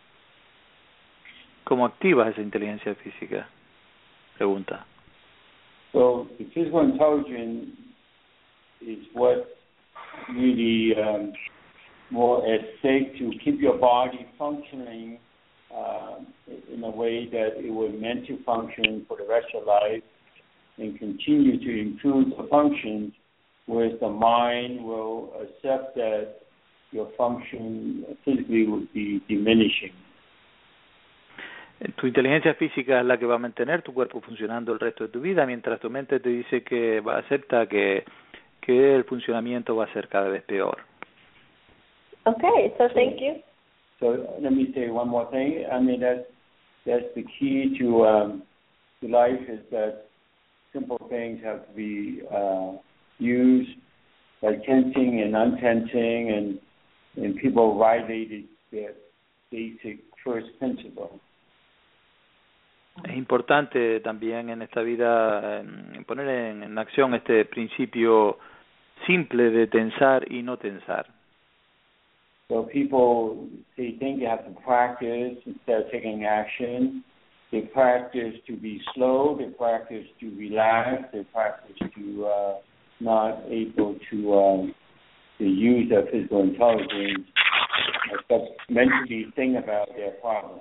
Speaker 4: ¿Cómo activas esa inteligencia física? Pregunta.
Speaker 2: So the physical intelligence is what really um, more at stake to keep your body functioning uh, in a way that it was meant to function for the rest of life, and continue to improve the functions, whereas the mind will accept that your function physically would be diminishing.
Speaker 4: Tu inteligencia física es la que va a mantener tu cuerpo funcionando el resto de tu vida, mientras tu mente te dice que va, acepta que, que el funcionamiento va a ser cada vez peor.
Speaker 3: Okay, so thank you.
Speaker 2: So let me say one more thing. I mean, that's, that's the key to, um, to life, is that simple things have to be uh, used, like tensing and untensing, and and people violated that basic first principle.
Speaker 4: Es importante también en esta vida eh, poner en, en acción este principio simple de tensar y no tensar.
Speaker 2: So people, they think they have to practice instead of taking action. They practice to be slow. They practice to relax. They practice to uh, not able to um, to use their physical intelligence, but mentally think about their problems.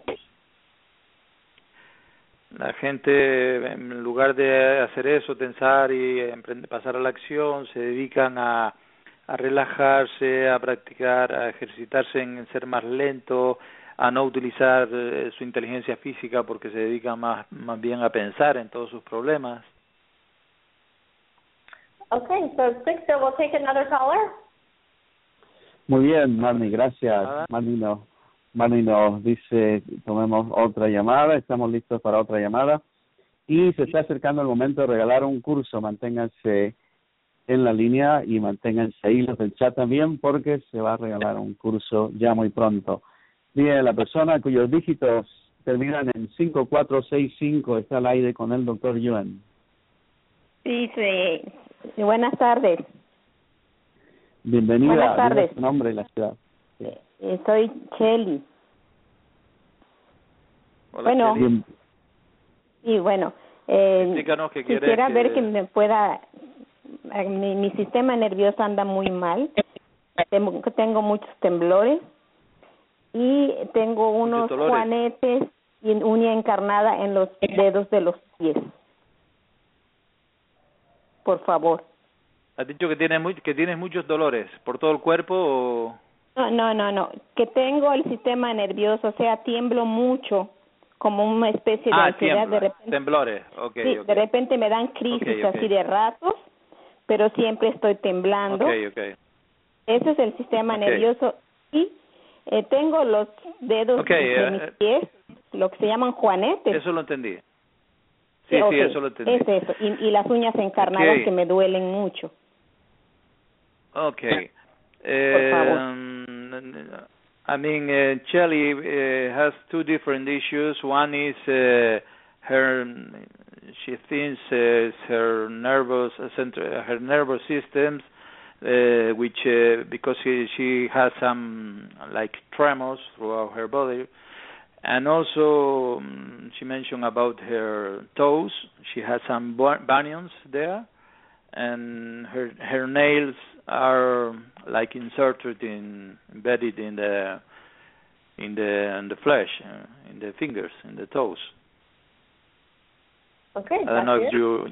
Speaker 4: La gente, en lugar de hacer eso, tensar y emprender, pasar a la acción, se dedican a, a relajarse, a practicar, a ejercitarse en ser más lento, a no utilizar eh, su inteligencia física porque se dedican más, más bien a pensar en todos sus problemas.
Speaker 3: Okay, so six, so we'll take another caller.
Speaker 5: Muy bien, Marnie, gracias. Marnie nos, Marnie nos dice, tomemos otra llamada, estamos listos para otra llamada. Y se está acercando el momento de regalar un curso. Manténganse en la línea y manténganse ahí los del chat también, porque se va a regalar un curso ya muy pronto. Bien, la persona cuyos dígitos terminan en cinco cuatro seis cinco está al aire con el doctor Yuan.
Speaker 13: Sí, sí. Buenas tardes.
Speaker 5: Bienvenida.
Speaker 13: Buenas tardes.
Speaker 5: Su nombre y la ciudad. Sí.
Speaker 13: Eh, soy Chely.
Speaker 4: Hola,
Speaker 13: bueno,
Speaker 4: Chely.
Speaker 13: Sí, bueno. Eh,
Speaker 4: Explícanos qué quieres.
Speaker 13: Quisiera
Speaker 4: que...
Speaker 13: ver que me pueda... Mi, mi sistema nervioso anda muy mal. Tengo, tengo muchos temblores y tengo unos juanetes y uña encarnada en los dedos de los pies. Por favor.
Speaker 4: ¿Has dicho que tienes, muy, que tienes muchos dolores por todo el cuerpo o...?
Speaker 13: No, no, no, no. Que tengo el sistema nervioso, o sea, tiemblo mucho, como una especie de
Speaker 4: ah,
Speaker 13: ansiedad.
Speaker 4: Tiembla,
Speaker 13: de repente,
Speaker 4: temblores, ok.
Speaker 13: Sí,
Speaker 4: okay.
Speaker 13: de repente me dan crisis
Speaker 4: okay, okay.
Speaker 13: así de ratos, pero siempre estoy temblando.
Speaker 4: Okay, okay.
Speaker 13: Ese es el sistema okay. nervioso. Y eh, tengo los dedos
Speaker 4: okay,
Speaker 13: de
Speaker 4: uh,
Speaker 13: mis pies, lo que se llaman juanetes.
Speaker 4: Eso lo entendí. Sí,
Speaker 13: okay.
Speaker 4: sí, eso lo entendí.
Speaker 13: Es eso, y, y las uñas encarnadas okay. que me duelen mucho.
Speaker 4: Okay.
Speaker 13: Por favor.
Speaker 4: Um, I mean, uh, Chely uh, has two different issues. One is uh, her, she thinks uh, her nervous center, her nervous systems, uh, which uh, because she, she has some like tremors throughout her body. And also, um, she mentioned about her toes. She has some bunions there, and her her nails are like inserted in, embedded in the in the in the flesh, uh, in the fingers, in the toes.
Speaker 3: Okay.
Speaker 4: I don't know if you.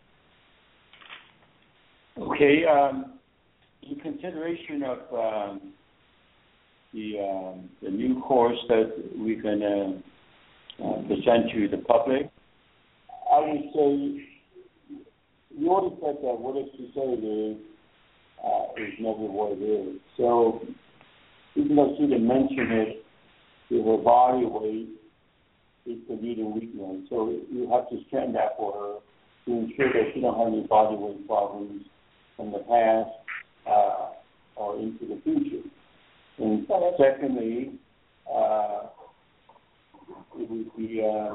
Speaker 2: Okay. Um, in consideration of um, the um, the new course that we're going to uh, present to the public, I would say you already said that what is to say is uh, is never what it is. So even though she didn't mention it, her body weight is the leading weakness. So you have to strengthen that for her to ensure that she don't have any body weight problems from the past uh, or into the future. And secondly, uh, it would be uh,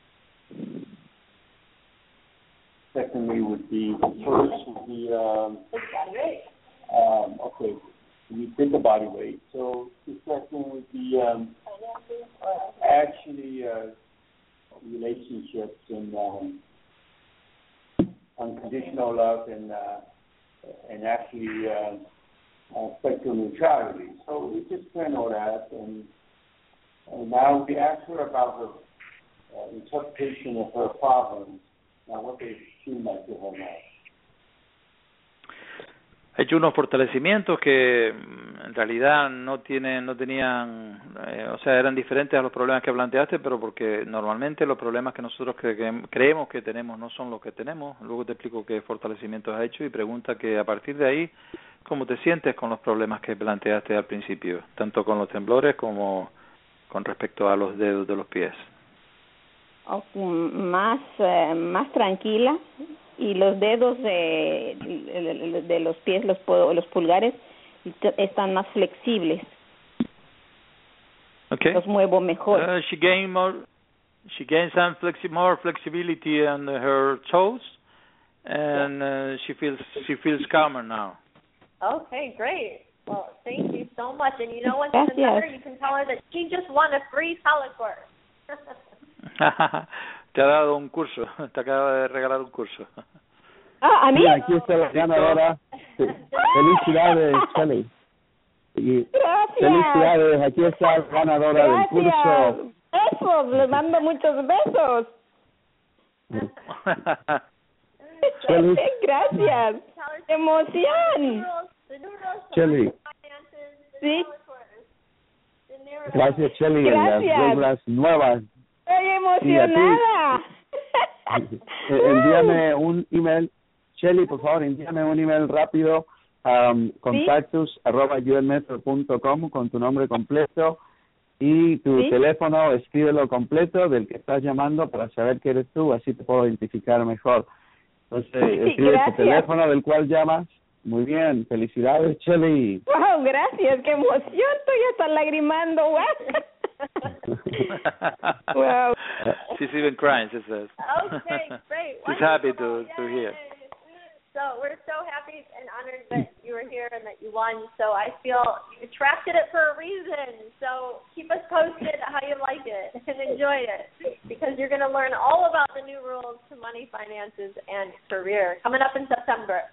Speaker 2: secondly would be the first would be um, um, okay. You did the body weight. So the second would be um, actually uh, relationships and um, unconditional love and uh, and actually uh, uh, sexual neutrality. So we just plan all that, and, and now we ask her about her uh, interpretation of her problems. Now, what they seem like to her now.
Speaker 4: Ha hecho unos fortalecimientos que en realidad no tienen, no tenían, eh, o sea, eran diferentes a los problemas que planteaste, pero porque normalmente los problemas que nosotros cre creemos que tenemos no son los que tenemos. Luego te explico qué fortalecimientos has hecho y pregunta que a partir de ahí, ¿cómo te sientes con los problemas que planteaste al principio? Tanto con los temblores como con respecto a los dedos de los pies.
Speaker 13: Oh, más, eh, más tranquila. Y los dedos de, de, de los pies, los, los pulgares, están más flexibles.
Speaker 4: Okay.
Speaker 13: Los muevo mejor.
Speaker 4: Uh, she gained more. She gained some flexi- more flexibility on her toes, and uh, she feels she feels calmer now.
Speaker 3: Okay, great. Well, thank you so much. And you know what? Yes, yes. You can tell her that she just won a free telecourse.
Speaker 4: Te ha dado un curso. Te acaba de regalar un curso.
Speaker 13: Ah, a mí.
Speaker 5: Sí, aquí está la ganadora. Felicidades, Shelly. Y
Speaker 13: gracias.
Speaker 5: Felicidades, aquí está la ganadora
Speaker 13: gracias.
Speaker 5: del curso.
Speaker 13: Besos, les mando muchos besos.
Speaker 5: Shelly.
Speaker 13: Gracias. ¡Qué emoción!
Speaker 5: Shelly.
Speaker 13: Sí.
Speaker 5: Gracias, Shelly.
Speaker 13: Gracias.
Speaker 5: Las reglas nuevas.
Speaker 13: Estoy emocionada.
Speaker 5: Envíame un email. Shelly, por favor, envíame un email rápido. Um, contactos ¿Sí? arroba unmetro punto com con tu nombre completo y tu ¿Sí? teléfono, escríbelo completo del que estás llamando para saber que eres tú, así te puedo identificar mejor. Entonces, sí, escribe gracias. Tu teléfono del cual llamas. Muy bien, felicidades, Shelly.
Speaker 13: Wow, gracias, qué emoción, estoy hasta lagrimando, wow.
Speaker 4: Wow. She's even crying, she says.
Speaker 3: Okay, great.
Speaker 4: She's happy to, to hear.
Speaker 3: So we're so happy and honored that you were here and that you won. So I feel you attracted it for a reason. So keep us posted how you like it and enjoy it, because you're going to learn all about the new rules to money, finances, and career coming up in September.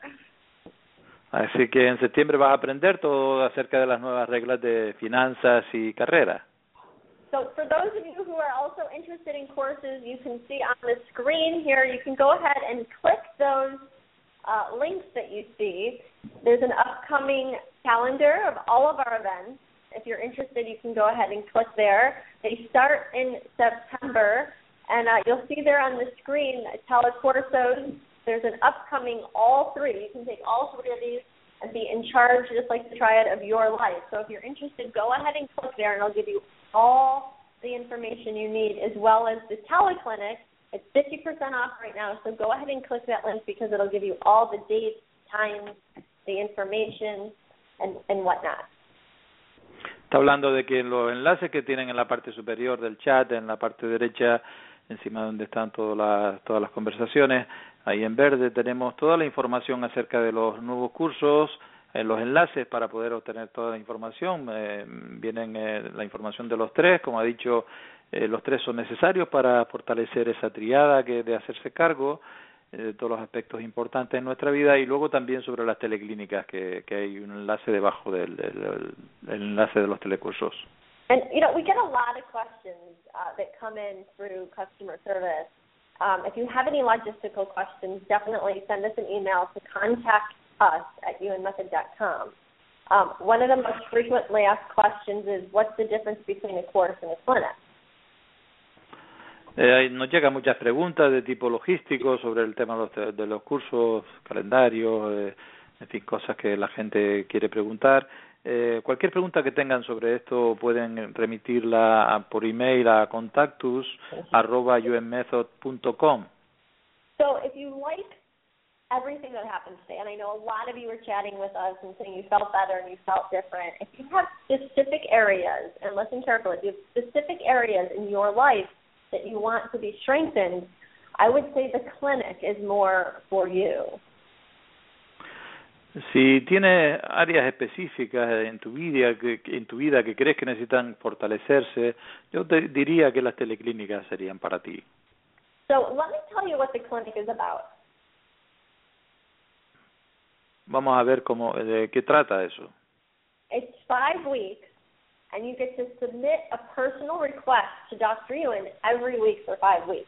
Speaker 4: Así que en septiembre vas a aprender todo acerca de las nuevas reglas de finanzas y carrera.
Speaker 3: So for those of you who are also interested in courses, you can see on the screen here, you can go ahead and click those uh, links that you see. There's an upcoming calendar of all of our events. If you're interested, you can go ahead and click there. They start in September, and uh, you'll see there on the screen, telecourses. There's an upcoming all three. You can take all three of these and be in charge, just like the triad of your life. So if you're interested, go ahead and click there, and it'll give you all the information you need, as well as the teleclinic. It's fifty percent off right now, so go ahead and click that link because it'll give you all the dates, times, the information, and, and whatnot.
Speaker 4: Está hablando de que los enlaces que tienen en la parte superior del chat, en la parte derecha, encima donde están todas las, todas las conversaciones, ahí en verde tenemos toda la información acerca de los nuevos cursos, eh, los enlaces para poder obtener toda la información. Eh, vienen eh, la información de los tres, como ha dicho, eh, los tres son necesarios para fortalecer esa triada que de hacerse cargo eh, de todos los aspectos importantes en nuestra vida, y luego también sobre las teleclínicas, que, que hay un enlace debajo del, del, del, del enlace de los telecursos.
Speaker 3: And, you know, we get a lot of questions uh, that come in through customer service. Um, if you have any logistical questions, definitely send us an email to contact us at u n method dot com. Um, one of the most frequently asked questions is, what's the difference between a course and a clinic?
Speaker 4: Eh, nos llegan muchas preguntas de tipo logístico sobre el tema de los, de los cursos, calendarios, eh, en fin, cosas que la gente quiere preguntar. Eh, cualquier pregunta que tengan sobre esto pueden remitirla a, por email a contactus arroba unmethod punto com.
Speaker 3: So if you like everything that happened today, and I know a lot of you were chatting with us and saying you felt better and you felt different, if you have specific areas, and listen carefully, if you have specific areas in your life that you want to be strengthened, I would say the clinic is more for you.
Speaker 4: Si tienes áreas específicas en tu vida que en tu vida que crees que necesitan fortalecerse, yo te diría que las teleclínicas serían para ti.
Speaker 3: So let me tell you what the clinic is about.
Speaker 4: Vamos a ver cómo de qué trata eso.
Speaker 3: It's five weeks, and you get to submit a personal request to Doctor Ewan every week for five weeks.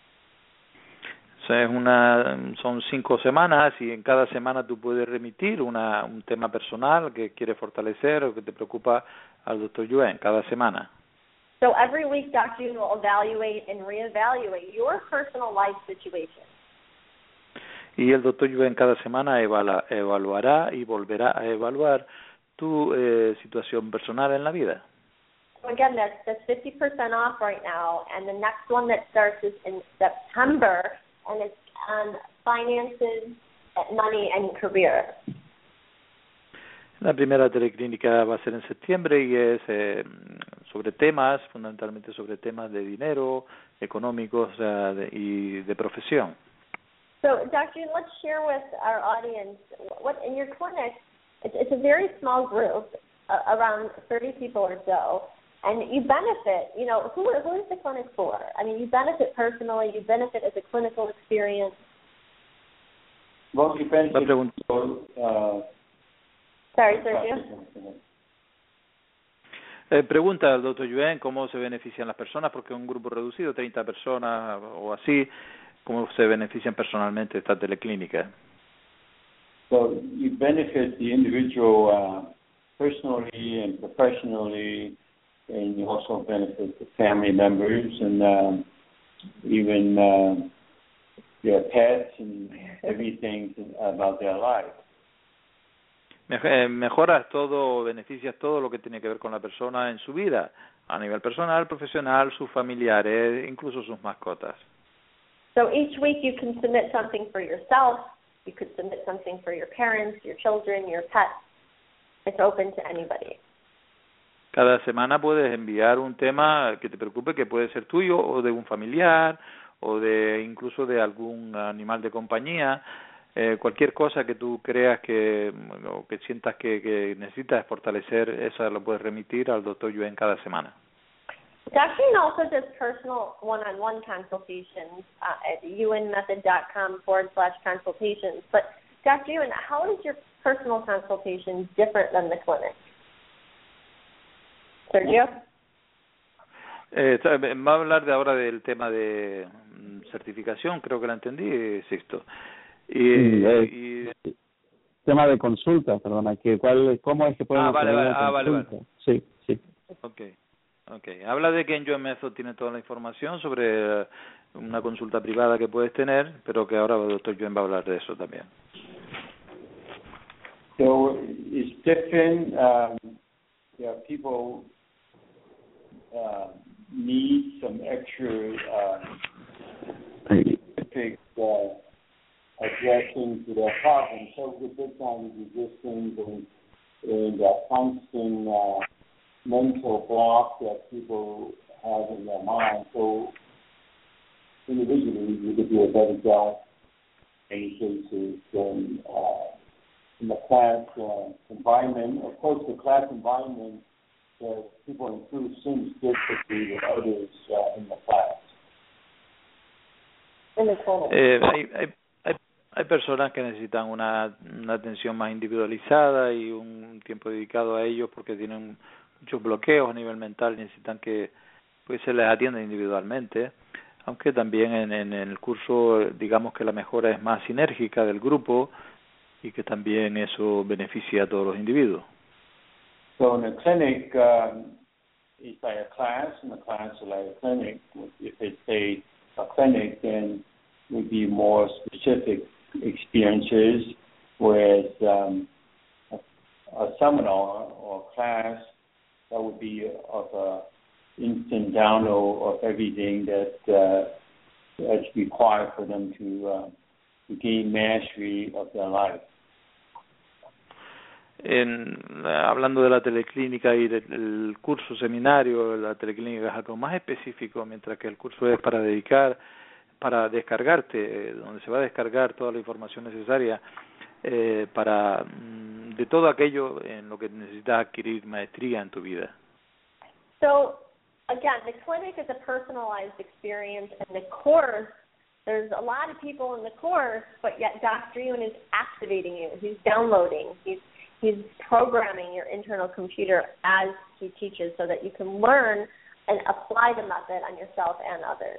Speaker 4: Es una, son cinco semanas y en cada semana tú puedes remitir una, un tema personal que quieres fortalecer o que te preocupa al doctor Yuen cada semana.
Speaker 3: So every week, Doctor Yuen will evaluate and reevaluate your personal life situation.
Speaker 4: Y el doctor Yuen cada semana evalu evaluará y volverá a evaluar tu eh, situación personal en la vida.
Speaker 3: So again, that's, that's fifty percent off right now, and the next one that starts is in September. And it's on finances, money, and career.
Speaker 4: La primera teleclínica va a ser en septiembre y es eh, sobre temas, fundamentalmente sobre temas de dinero, económicos uh, de, y de profesión.
Speaker 3: So, Doctor Yuen, let's share with our audience what in your clinic. It's, it's a very small group, uh, around thirty people or so, and you benefit. You know, who who is the clinic for? I mean, you benefit personally. You benefit as a clinical experience.
Speaker 2: Well, you benefit. Uh,
Speaker 3: Sorry, Sergio.
Speaker 4: Eh, pregunta al doctor Yuen cómo se benefician las personas, porque es un grupo reducido, treinta personas o así, cómo se benefician personalmente esta teleclínica.
Speaker 2: So you benefit the individual uh, personally and professionally, and you also benefit the family members and um, even uh, their pets and everything about their life.
Speaker 4: Mejoras todo, beneficias todo lo que tiene que ver con la persona en su vida, a nivel personal, profesional, sus familiares, incluso sus mascotas.
Speaker 3: So each week you can submit something for yourself, you could submit something for your parents, your children, your pets. It's open to anybody.
Speaker 4: Cada semana puedes enviar un tema que te preocupe, que puede ser tuyo o de un familiar o de incluso de algún animal de compañía. Eh, cualquier cosa que tú creas que o que sientas que, que necesitas fortalecer, eso lo puedes remitir al doctor Yuen cada semana.
Speaker 3: Doctor Yuen also does personal one-on-one consultations uh, at ewenmethod.com forward slash consultations. But Doctor Yuen, how is your personal consultation different than the clinic? Sergio?
Speaker 4: Eh, va a hablar de ahora del tema de certificación, creo que lo entendí, Sixto. Y,
Speaker 5: sí, es,
Speaker 4: y
Speaker 5: tema de consulta, perdona, que cuál, cómo es que podemos
Speaker 4: ah, vale,
Speaker 5: hacer
Speaker 4: vale,
Speaker 5: una
Speaker 4: ah, vale,
Speaker 5: consulta.
Speaker 4: vale.
Speaker 5: Sí, sí.
Speaker 4: Okay, okay. Habla de que en Yuen Method tiene toda la información sobre uh, una consulta privada que puedes tener, pero que ahora el doctor Yuen va a hablar de eso también.
Speaker 2: So it's different. Um, yeah, people uh, need some extra uh, specific uh, addressing to their problems. So the big time resistance and, and uh, constant uh, mental block that people have in their mind. So individually, we could do a better job in cases than uh, in the class uh, environment. Of course, the class environment, uh, people improve seems differently than others uh, in the class.
Speaker 3: In the clinic.
Speaker 4: Eh, hay, hay Hay personas que necesitan una, una atención más individualizada y un tiempo dedicado a ellos porque tienen muchos bloqueos a nivel mental y necesitan que pues se les atienda individualmente, aunque también en, en el curso digamos que la mejora es más sinérgica del grupo y que también eso beneficia a todos los individuos.
Speaker 2: So in a clinic, um, it's like a class, and the class is like a clinic. If it's a, a clinic, then it would be more specific experiences, whereas um, a, a seminar or class, that would be of a instant download of everything that uh, that's required for them to, uh, to gain mastery of their life.
Speaker 4: En, hablando de la teleclínica y del curso seminario, la teleclínica es algo más específico, mientras que el curso es para dedicar para descargarte, donde se va a descargar toda la información necesaria eh, para de todo aquello en lo que necesitas adquirir maestría en tu vida.
Speaker 3: So, again, the clinic is a personalized experience, and the course, there's a lot of people in the course, but yet Doctor Yuen is activating you. He's downloading. He's he's programming your internal computer as he teaches, so that you can learn and apply the method on yourself and others.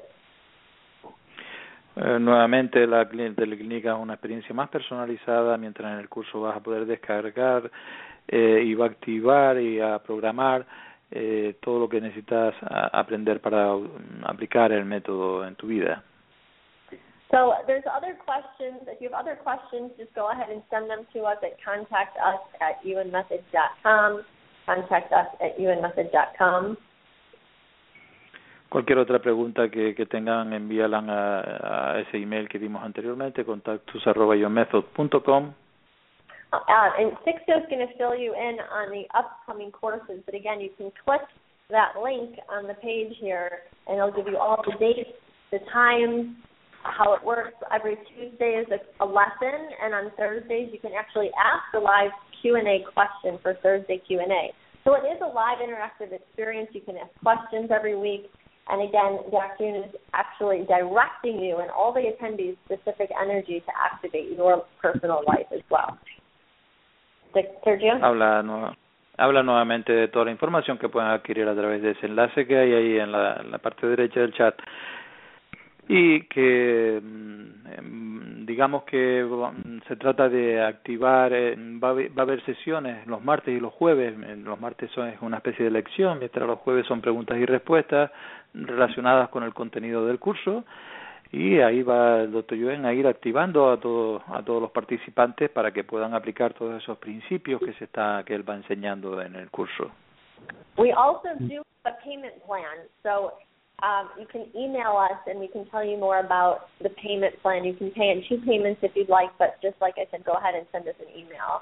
Speaker 4: Eh, nuevamente la teleclínica es una experiencia más personalizada, mientras en el curso vas a poder descargar eh, y va a activar y a programar eh, todo lo que necesitas a, aprender para um, aplicar el método en tu vida.
Speaker 3: So there's other questions. If you have other questions, just go ahead and send them to us at contact us at ewen method dot com, contact us at ewen method dot com.
Speaker 4: Cualquier otra pregunta que, que tengan, envíala a, a ese email que dimos anteriormente, contactus arroba ewen method punto com.
Speaker 3: Uh, and Sixto is going to fill you in on the upcoming courses, but again, you can click that link on the page here, and it'll give you all the dates, the times, how it works. Every Tuesday is a, a lesson, and on Thursdays you can actually ask a live Q and A question for Thursday Q and A. So it is a live interactive experience. You can ask questions every week. And again, Doctor Yuen is actually directing you and all the attendees specific energy to activate your personal life as well. Sergio?
Speaker 4: Habla, no, habla nuevamente de toda la información que pueden adquirir a través de ese enlace que hay ahí en la, en la parte derecha del chat. Y que digamos que se trata de activar, va a, haber, va a haber sesiones los martes y los jueves. Los martes son una especie de lección, mientras los jueves son preguntas y respuestas relacionadas con el contenido del curso, y ahí va el doctor Yuen a ir activando a todos a todos los participantes para que puedan aplicar todos esos principios que se está que él va enseñando en el curso.
Speaker 3: We also do a payment plan, so Um, you can email us and we can tell you more about the payment plan. You can pay in two payments if you'd like, but just like I said, go ahead and send us an email.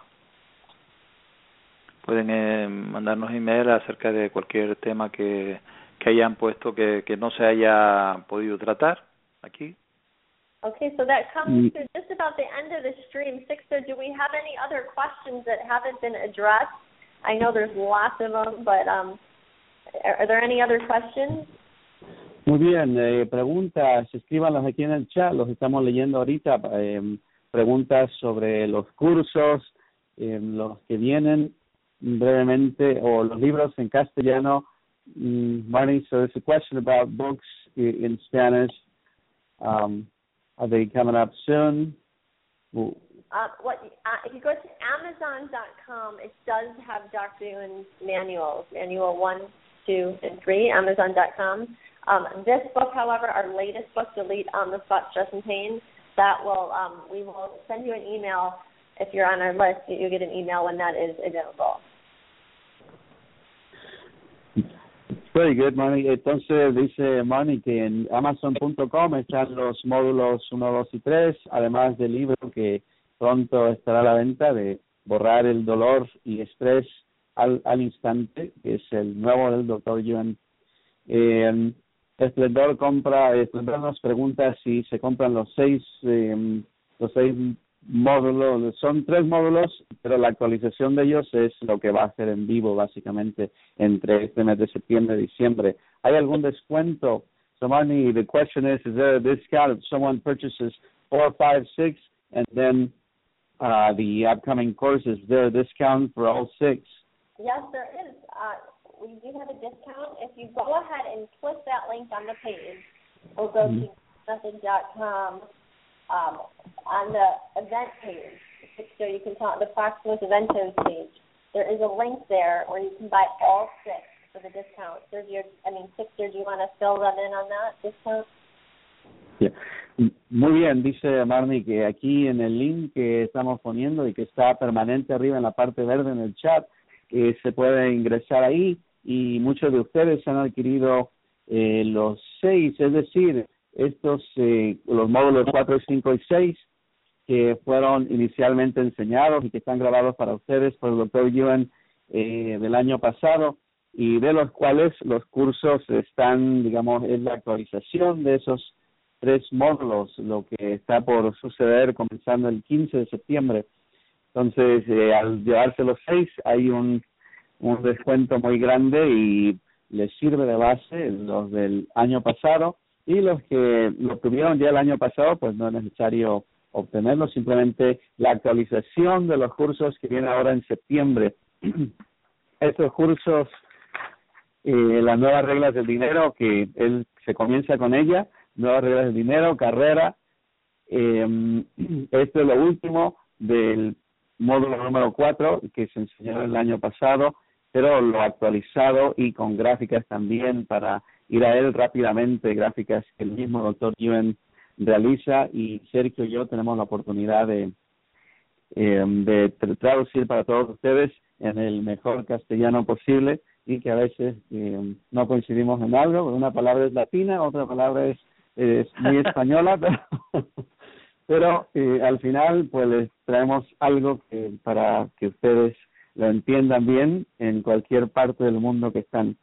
Speaker 4: Pueden eh, mandarnos email acerca de cualquier tema que, que hayan puesto que, que no se haya podido tratar aquí.
Speaker 3: Okay, so that comes to just about the end of the stream. Sixto, do we have any other questions that haven't been addressed? I know there's lots of them, but um, are, are there any other questions?
Speaker 5: Muy bien, eh, preguntas, escríbanlas aquí en el chat, los estamos leyendo ahorita, eh, preguntas sobre los cursos, eh, los que vienen brevemente, o los libros en castellano. Mm, Marnie, so there's a question about books in, in Spanish. Um, are they coming up soon?
Speaker 3: Uh, what, uh, if you go to Amazon dot com, it does have Doctor Yuen's manuals, manual one, two, and three, Amazon dot com. Um, this book, however, our latest book, Delete on the Spot Stress and Pain, that will, um, we will send you an email. If you're on our list, you'll get an email when that is available.
Speaker 5: Very good, Manny. Entonces dice Manny que en Amazon punto com están los módulos uno, dos y tres, además del libro que pronto estará a la venta de Borrar el dolor y estrés al, al instante, que es el nuevo del doctor Yuen. Eh, Esplendor compra, Esplendor nos pregunta si se compran los seis, eh, los seis módulos, son tres módulos, pero la actualización de ellos es lo que va a hacer en vivo básicamente entre este mes de septiembre y diciembre. ¿Hay algún descuento? So Marnie, the question is, is there a discount if someone purchases four, five, six, and then uh, the upcoming courses, is there a discount for all six?
Speaker 3: Yes, there is. Uh, we do have a discount. If you go ahead and click that link on the page, or go mm-hmm. to method dot com um, on the event page, so you can tell the Proximus Eventos page, there is a link there where you can buy all six for the discount. Sergio, I mean, Sixter, do you want to fill them in on that discount?
Speaker 5: Yeah. Muy bien, dice Marnie que aquí en el link que estamos poniendo y que está permanente arriba en la parte verde en el chat, que se puede ingresar ahí, y muchos de ustedes han adquirido eh, los seis, es decir, estos eh, los módulos cuatro, cinco y seis que fueron inicialmente enseñados y que están grabados para ustedes por el doctor Yuen eh, del año pasado, y de los cuales los cursos están, digamos, es la actualización de esos tres módulos, lo que está por suceder comenzando el quince de septiembre. Entonces, eh, al llevarse los seis, hay un, un descuento muy grande y les sirve de base los del año pasado, y los que lo tuvieron ya el año pasado, pues no es necesario obtenerlo, simplemente la actualización de los cursos que viene ahora en septiembre. Estos cursos, eh, las nuevas reglas del dinero, que él se comienza con ella, nuevas reglas del dinero, carrera, eh, esto es lo último del módulo número cuatro que se enseñó el año pasado, pero lo actualizado y con gráficas también para ir a él rápidamente, gráficas que el mismo doctor Yuen realiza, y Sergio y yo tenemos la oportunidad de, eh, de traducir para todos ustedes en el mejor castellano posible, y que a veces eh, no coincidimos en algo, una palabra es latina, otra palabra es, es muy española, pero, pero eh, al final pues les traemos algo que, para que ustedes lo entiendan bien en cualquier parte del mundo que están.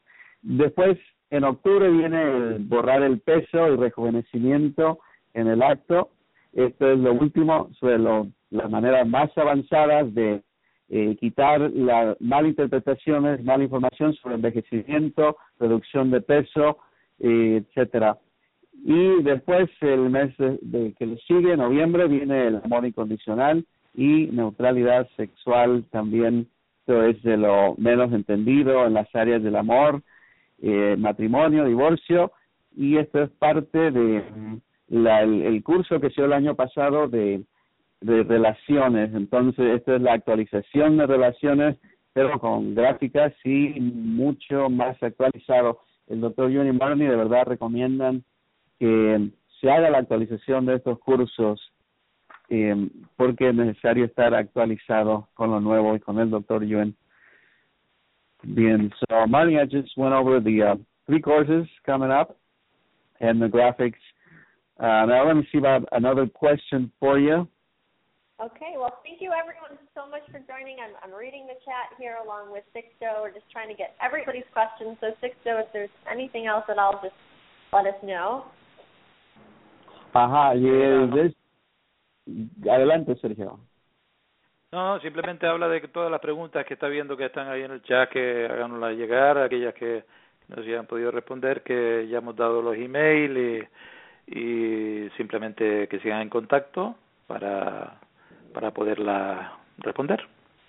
Speaker 5: después, en octubre viene el borrar el peso y rejuvenecimiento en el acto. Esto es lo último sobre lo, las maneras más avanzadas de eh, quitar las malinterpretaciones, mala información sobre envejecimiento, reducción de peso, eh, etcétera. Y después, el mes de, de que le sigue, noviembre, viene el amor incondicional y neutralidad sexual también. Esto es de lo menos entendido en las áreas del amor, eh, matrimonio, divorcio, y esto es parte de la, el, el curso que se dio el año pasado de, de relaciones. Entonces, esto es la actualización de relaciones, pero con gráficas y mucho más actualizado. El doctor Yuen y Marnie de verdad recomiendan que se haga la actualización de estos cursos eh, porque es necesario estar actualizado con lo nuevo y con el doctor Yuen. Bien, so Marnie, I just went over the uh, three courses coming up and the graphics. Uh, now let me see about another question for you.
Speaker 3: Okay, well, thank you everyone so much for joining. I'm, I'm reading the chat here along with Sixto. We're just trying to get everybody's questions. So Sixto, if there's anything else at all, just let us know.
Speaker 5: Ajá, y el, adelante, Sergio.
Speaker 4: No, simplemente habla de que todas las preguntas que está viendo que están ahí en el chat, que háganoslas llegar, aquellas que no se han podido responder, que ya hemos dado los emails y, y simplemente que sigan en contacto para, para poderla responder.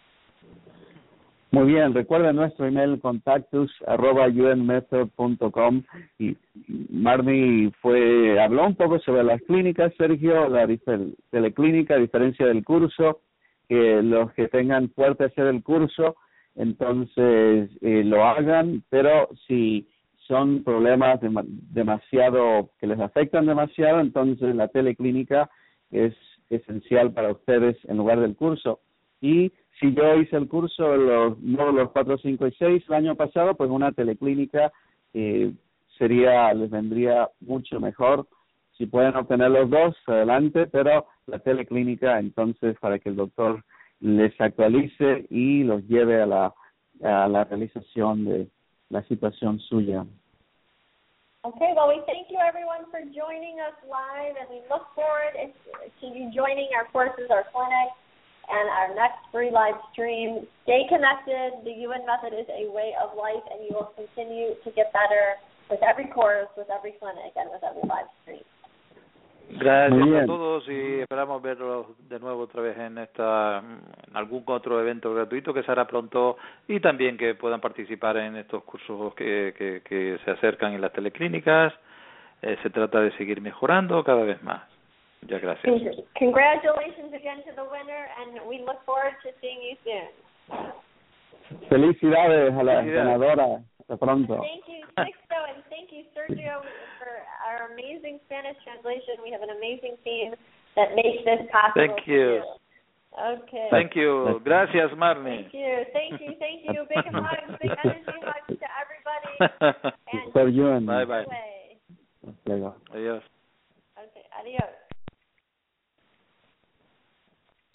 Speaker 5: Muy bien, recuerden nuestro email contactus arroba unmethod punto com y Marnie fue habló un poco sobre las clínicas, Sergio, la teleclínica, a diferencia del curso, que los que tengan fuerte hacer el curso, entonces eh, lo hagan, pero si son problemas de, demasiado que les afectan demasiado, entonces la teleclínica es esencial para ustedes en lugar del curso. Y si yo hice el curso los módulos cuatro, cinco y seis el año pasado, pues una teleclínica eh, sería, les vendría mucho mejor. Si pueden obtener los dos, adelante, pero la teleclínica, entonces, para que el doctor les actualice y los lleve a la, a la realización de la situación suya.
Speaker 3: Okay, well, we thank you everyone for joining us live, and we look forward to you joining our courses, our clinic, and our next free live stream. Stay connected. The U N Method is a way of life, and you will continue to get better with every course, with every clinic, and with every live stream.
Speaker 4: Gracias a todos y esperamos verlos de nuevo otra vez en esta en algún otro evento gratuito que se hará pronto y también que puedan participar en estos cursos que, que, que se acercan en las teleclínicas. Eh, se trata de seguir mejorando cada vez más. Muchas gracias.
Speaker 3: Congratulations again to the winner, and we look forward to seeing you soon.
Speaker 5: Felicidades a la ganadora. Hasta pronto.
Speaker 3: Thank you, Sixto, and thank you, Sergio, for our amazing Spanish translation. We have an amazing team that makes this possible.
Speaker 4: Thank you.
Speaker 3: Okay.
Speaker 4: Thank you. Gracias, Marnie.
Speaker 3: Thank you. Thank you. Thank you. Big hugs, big energy hugs to everybody. And
Speaker 5: Bye
Speaker 4: bye.
Speaker 3: Adios.
Speaker 4: Adios.
Speaker 3: Okay. Adios.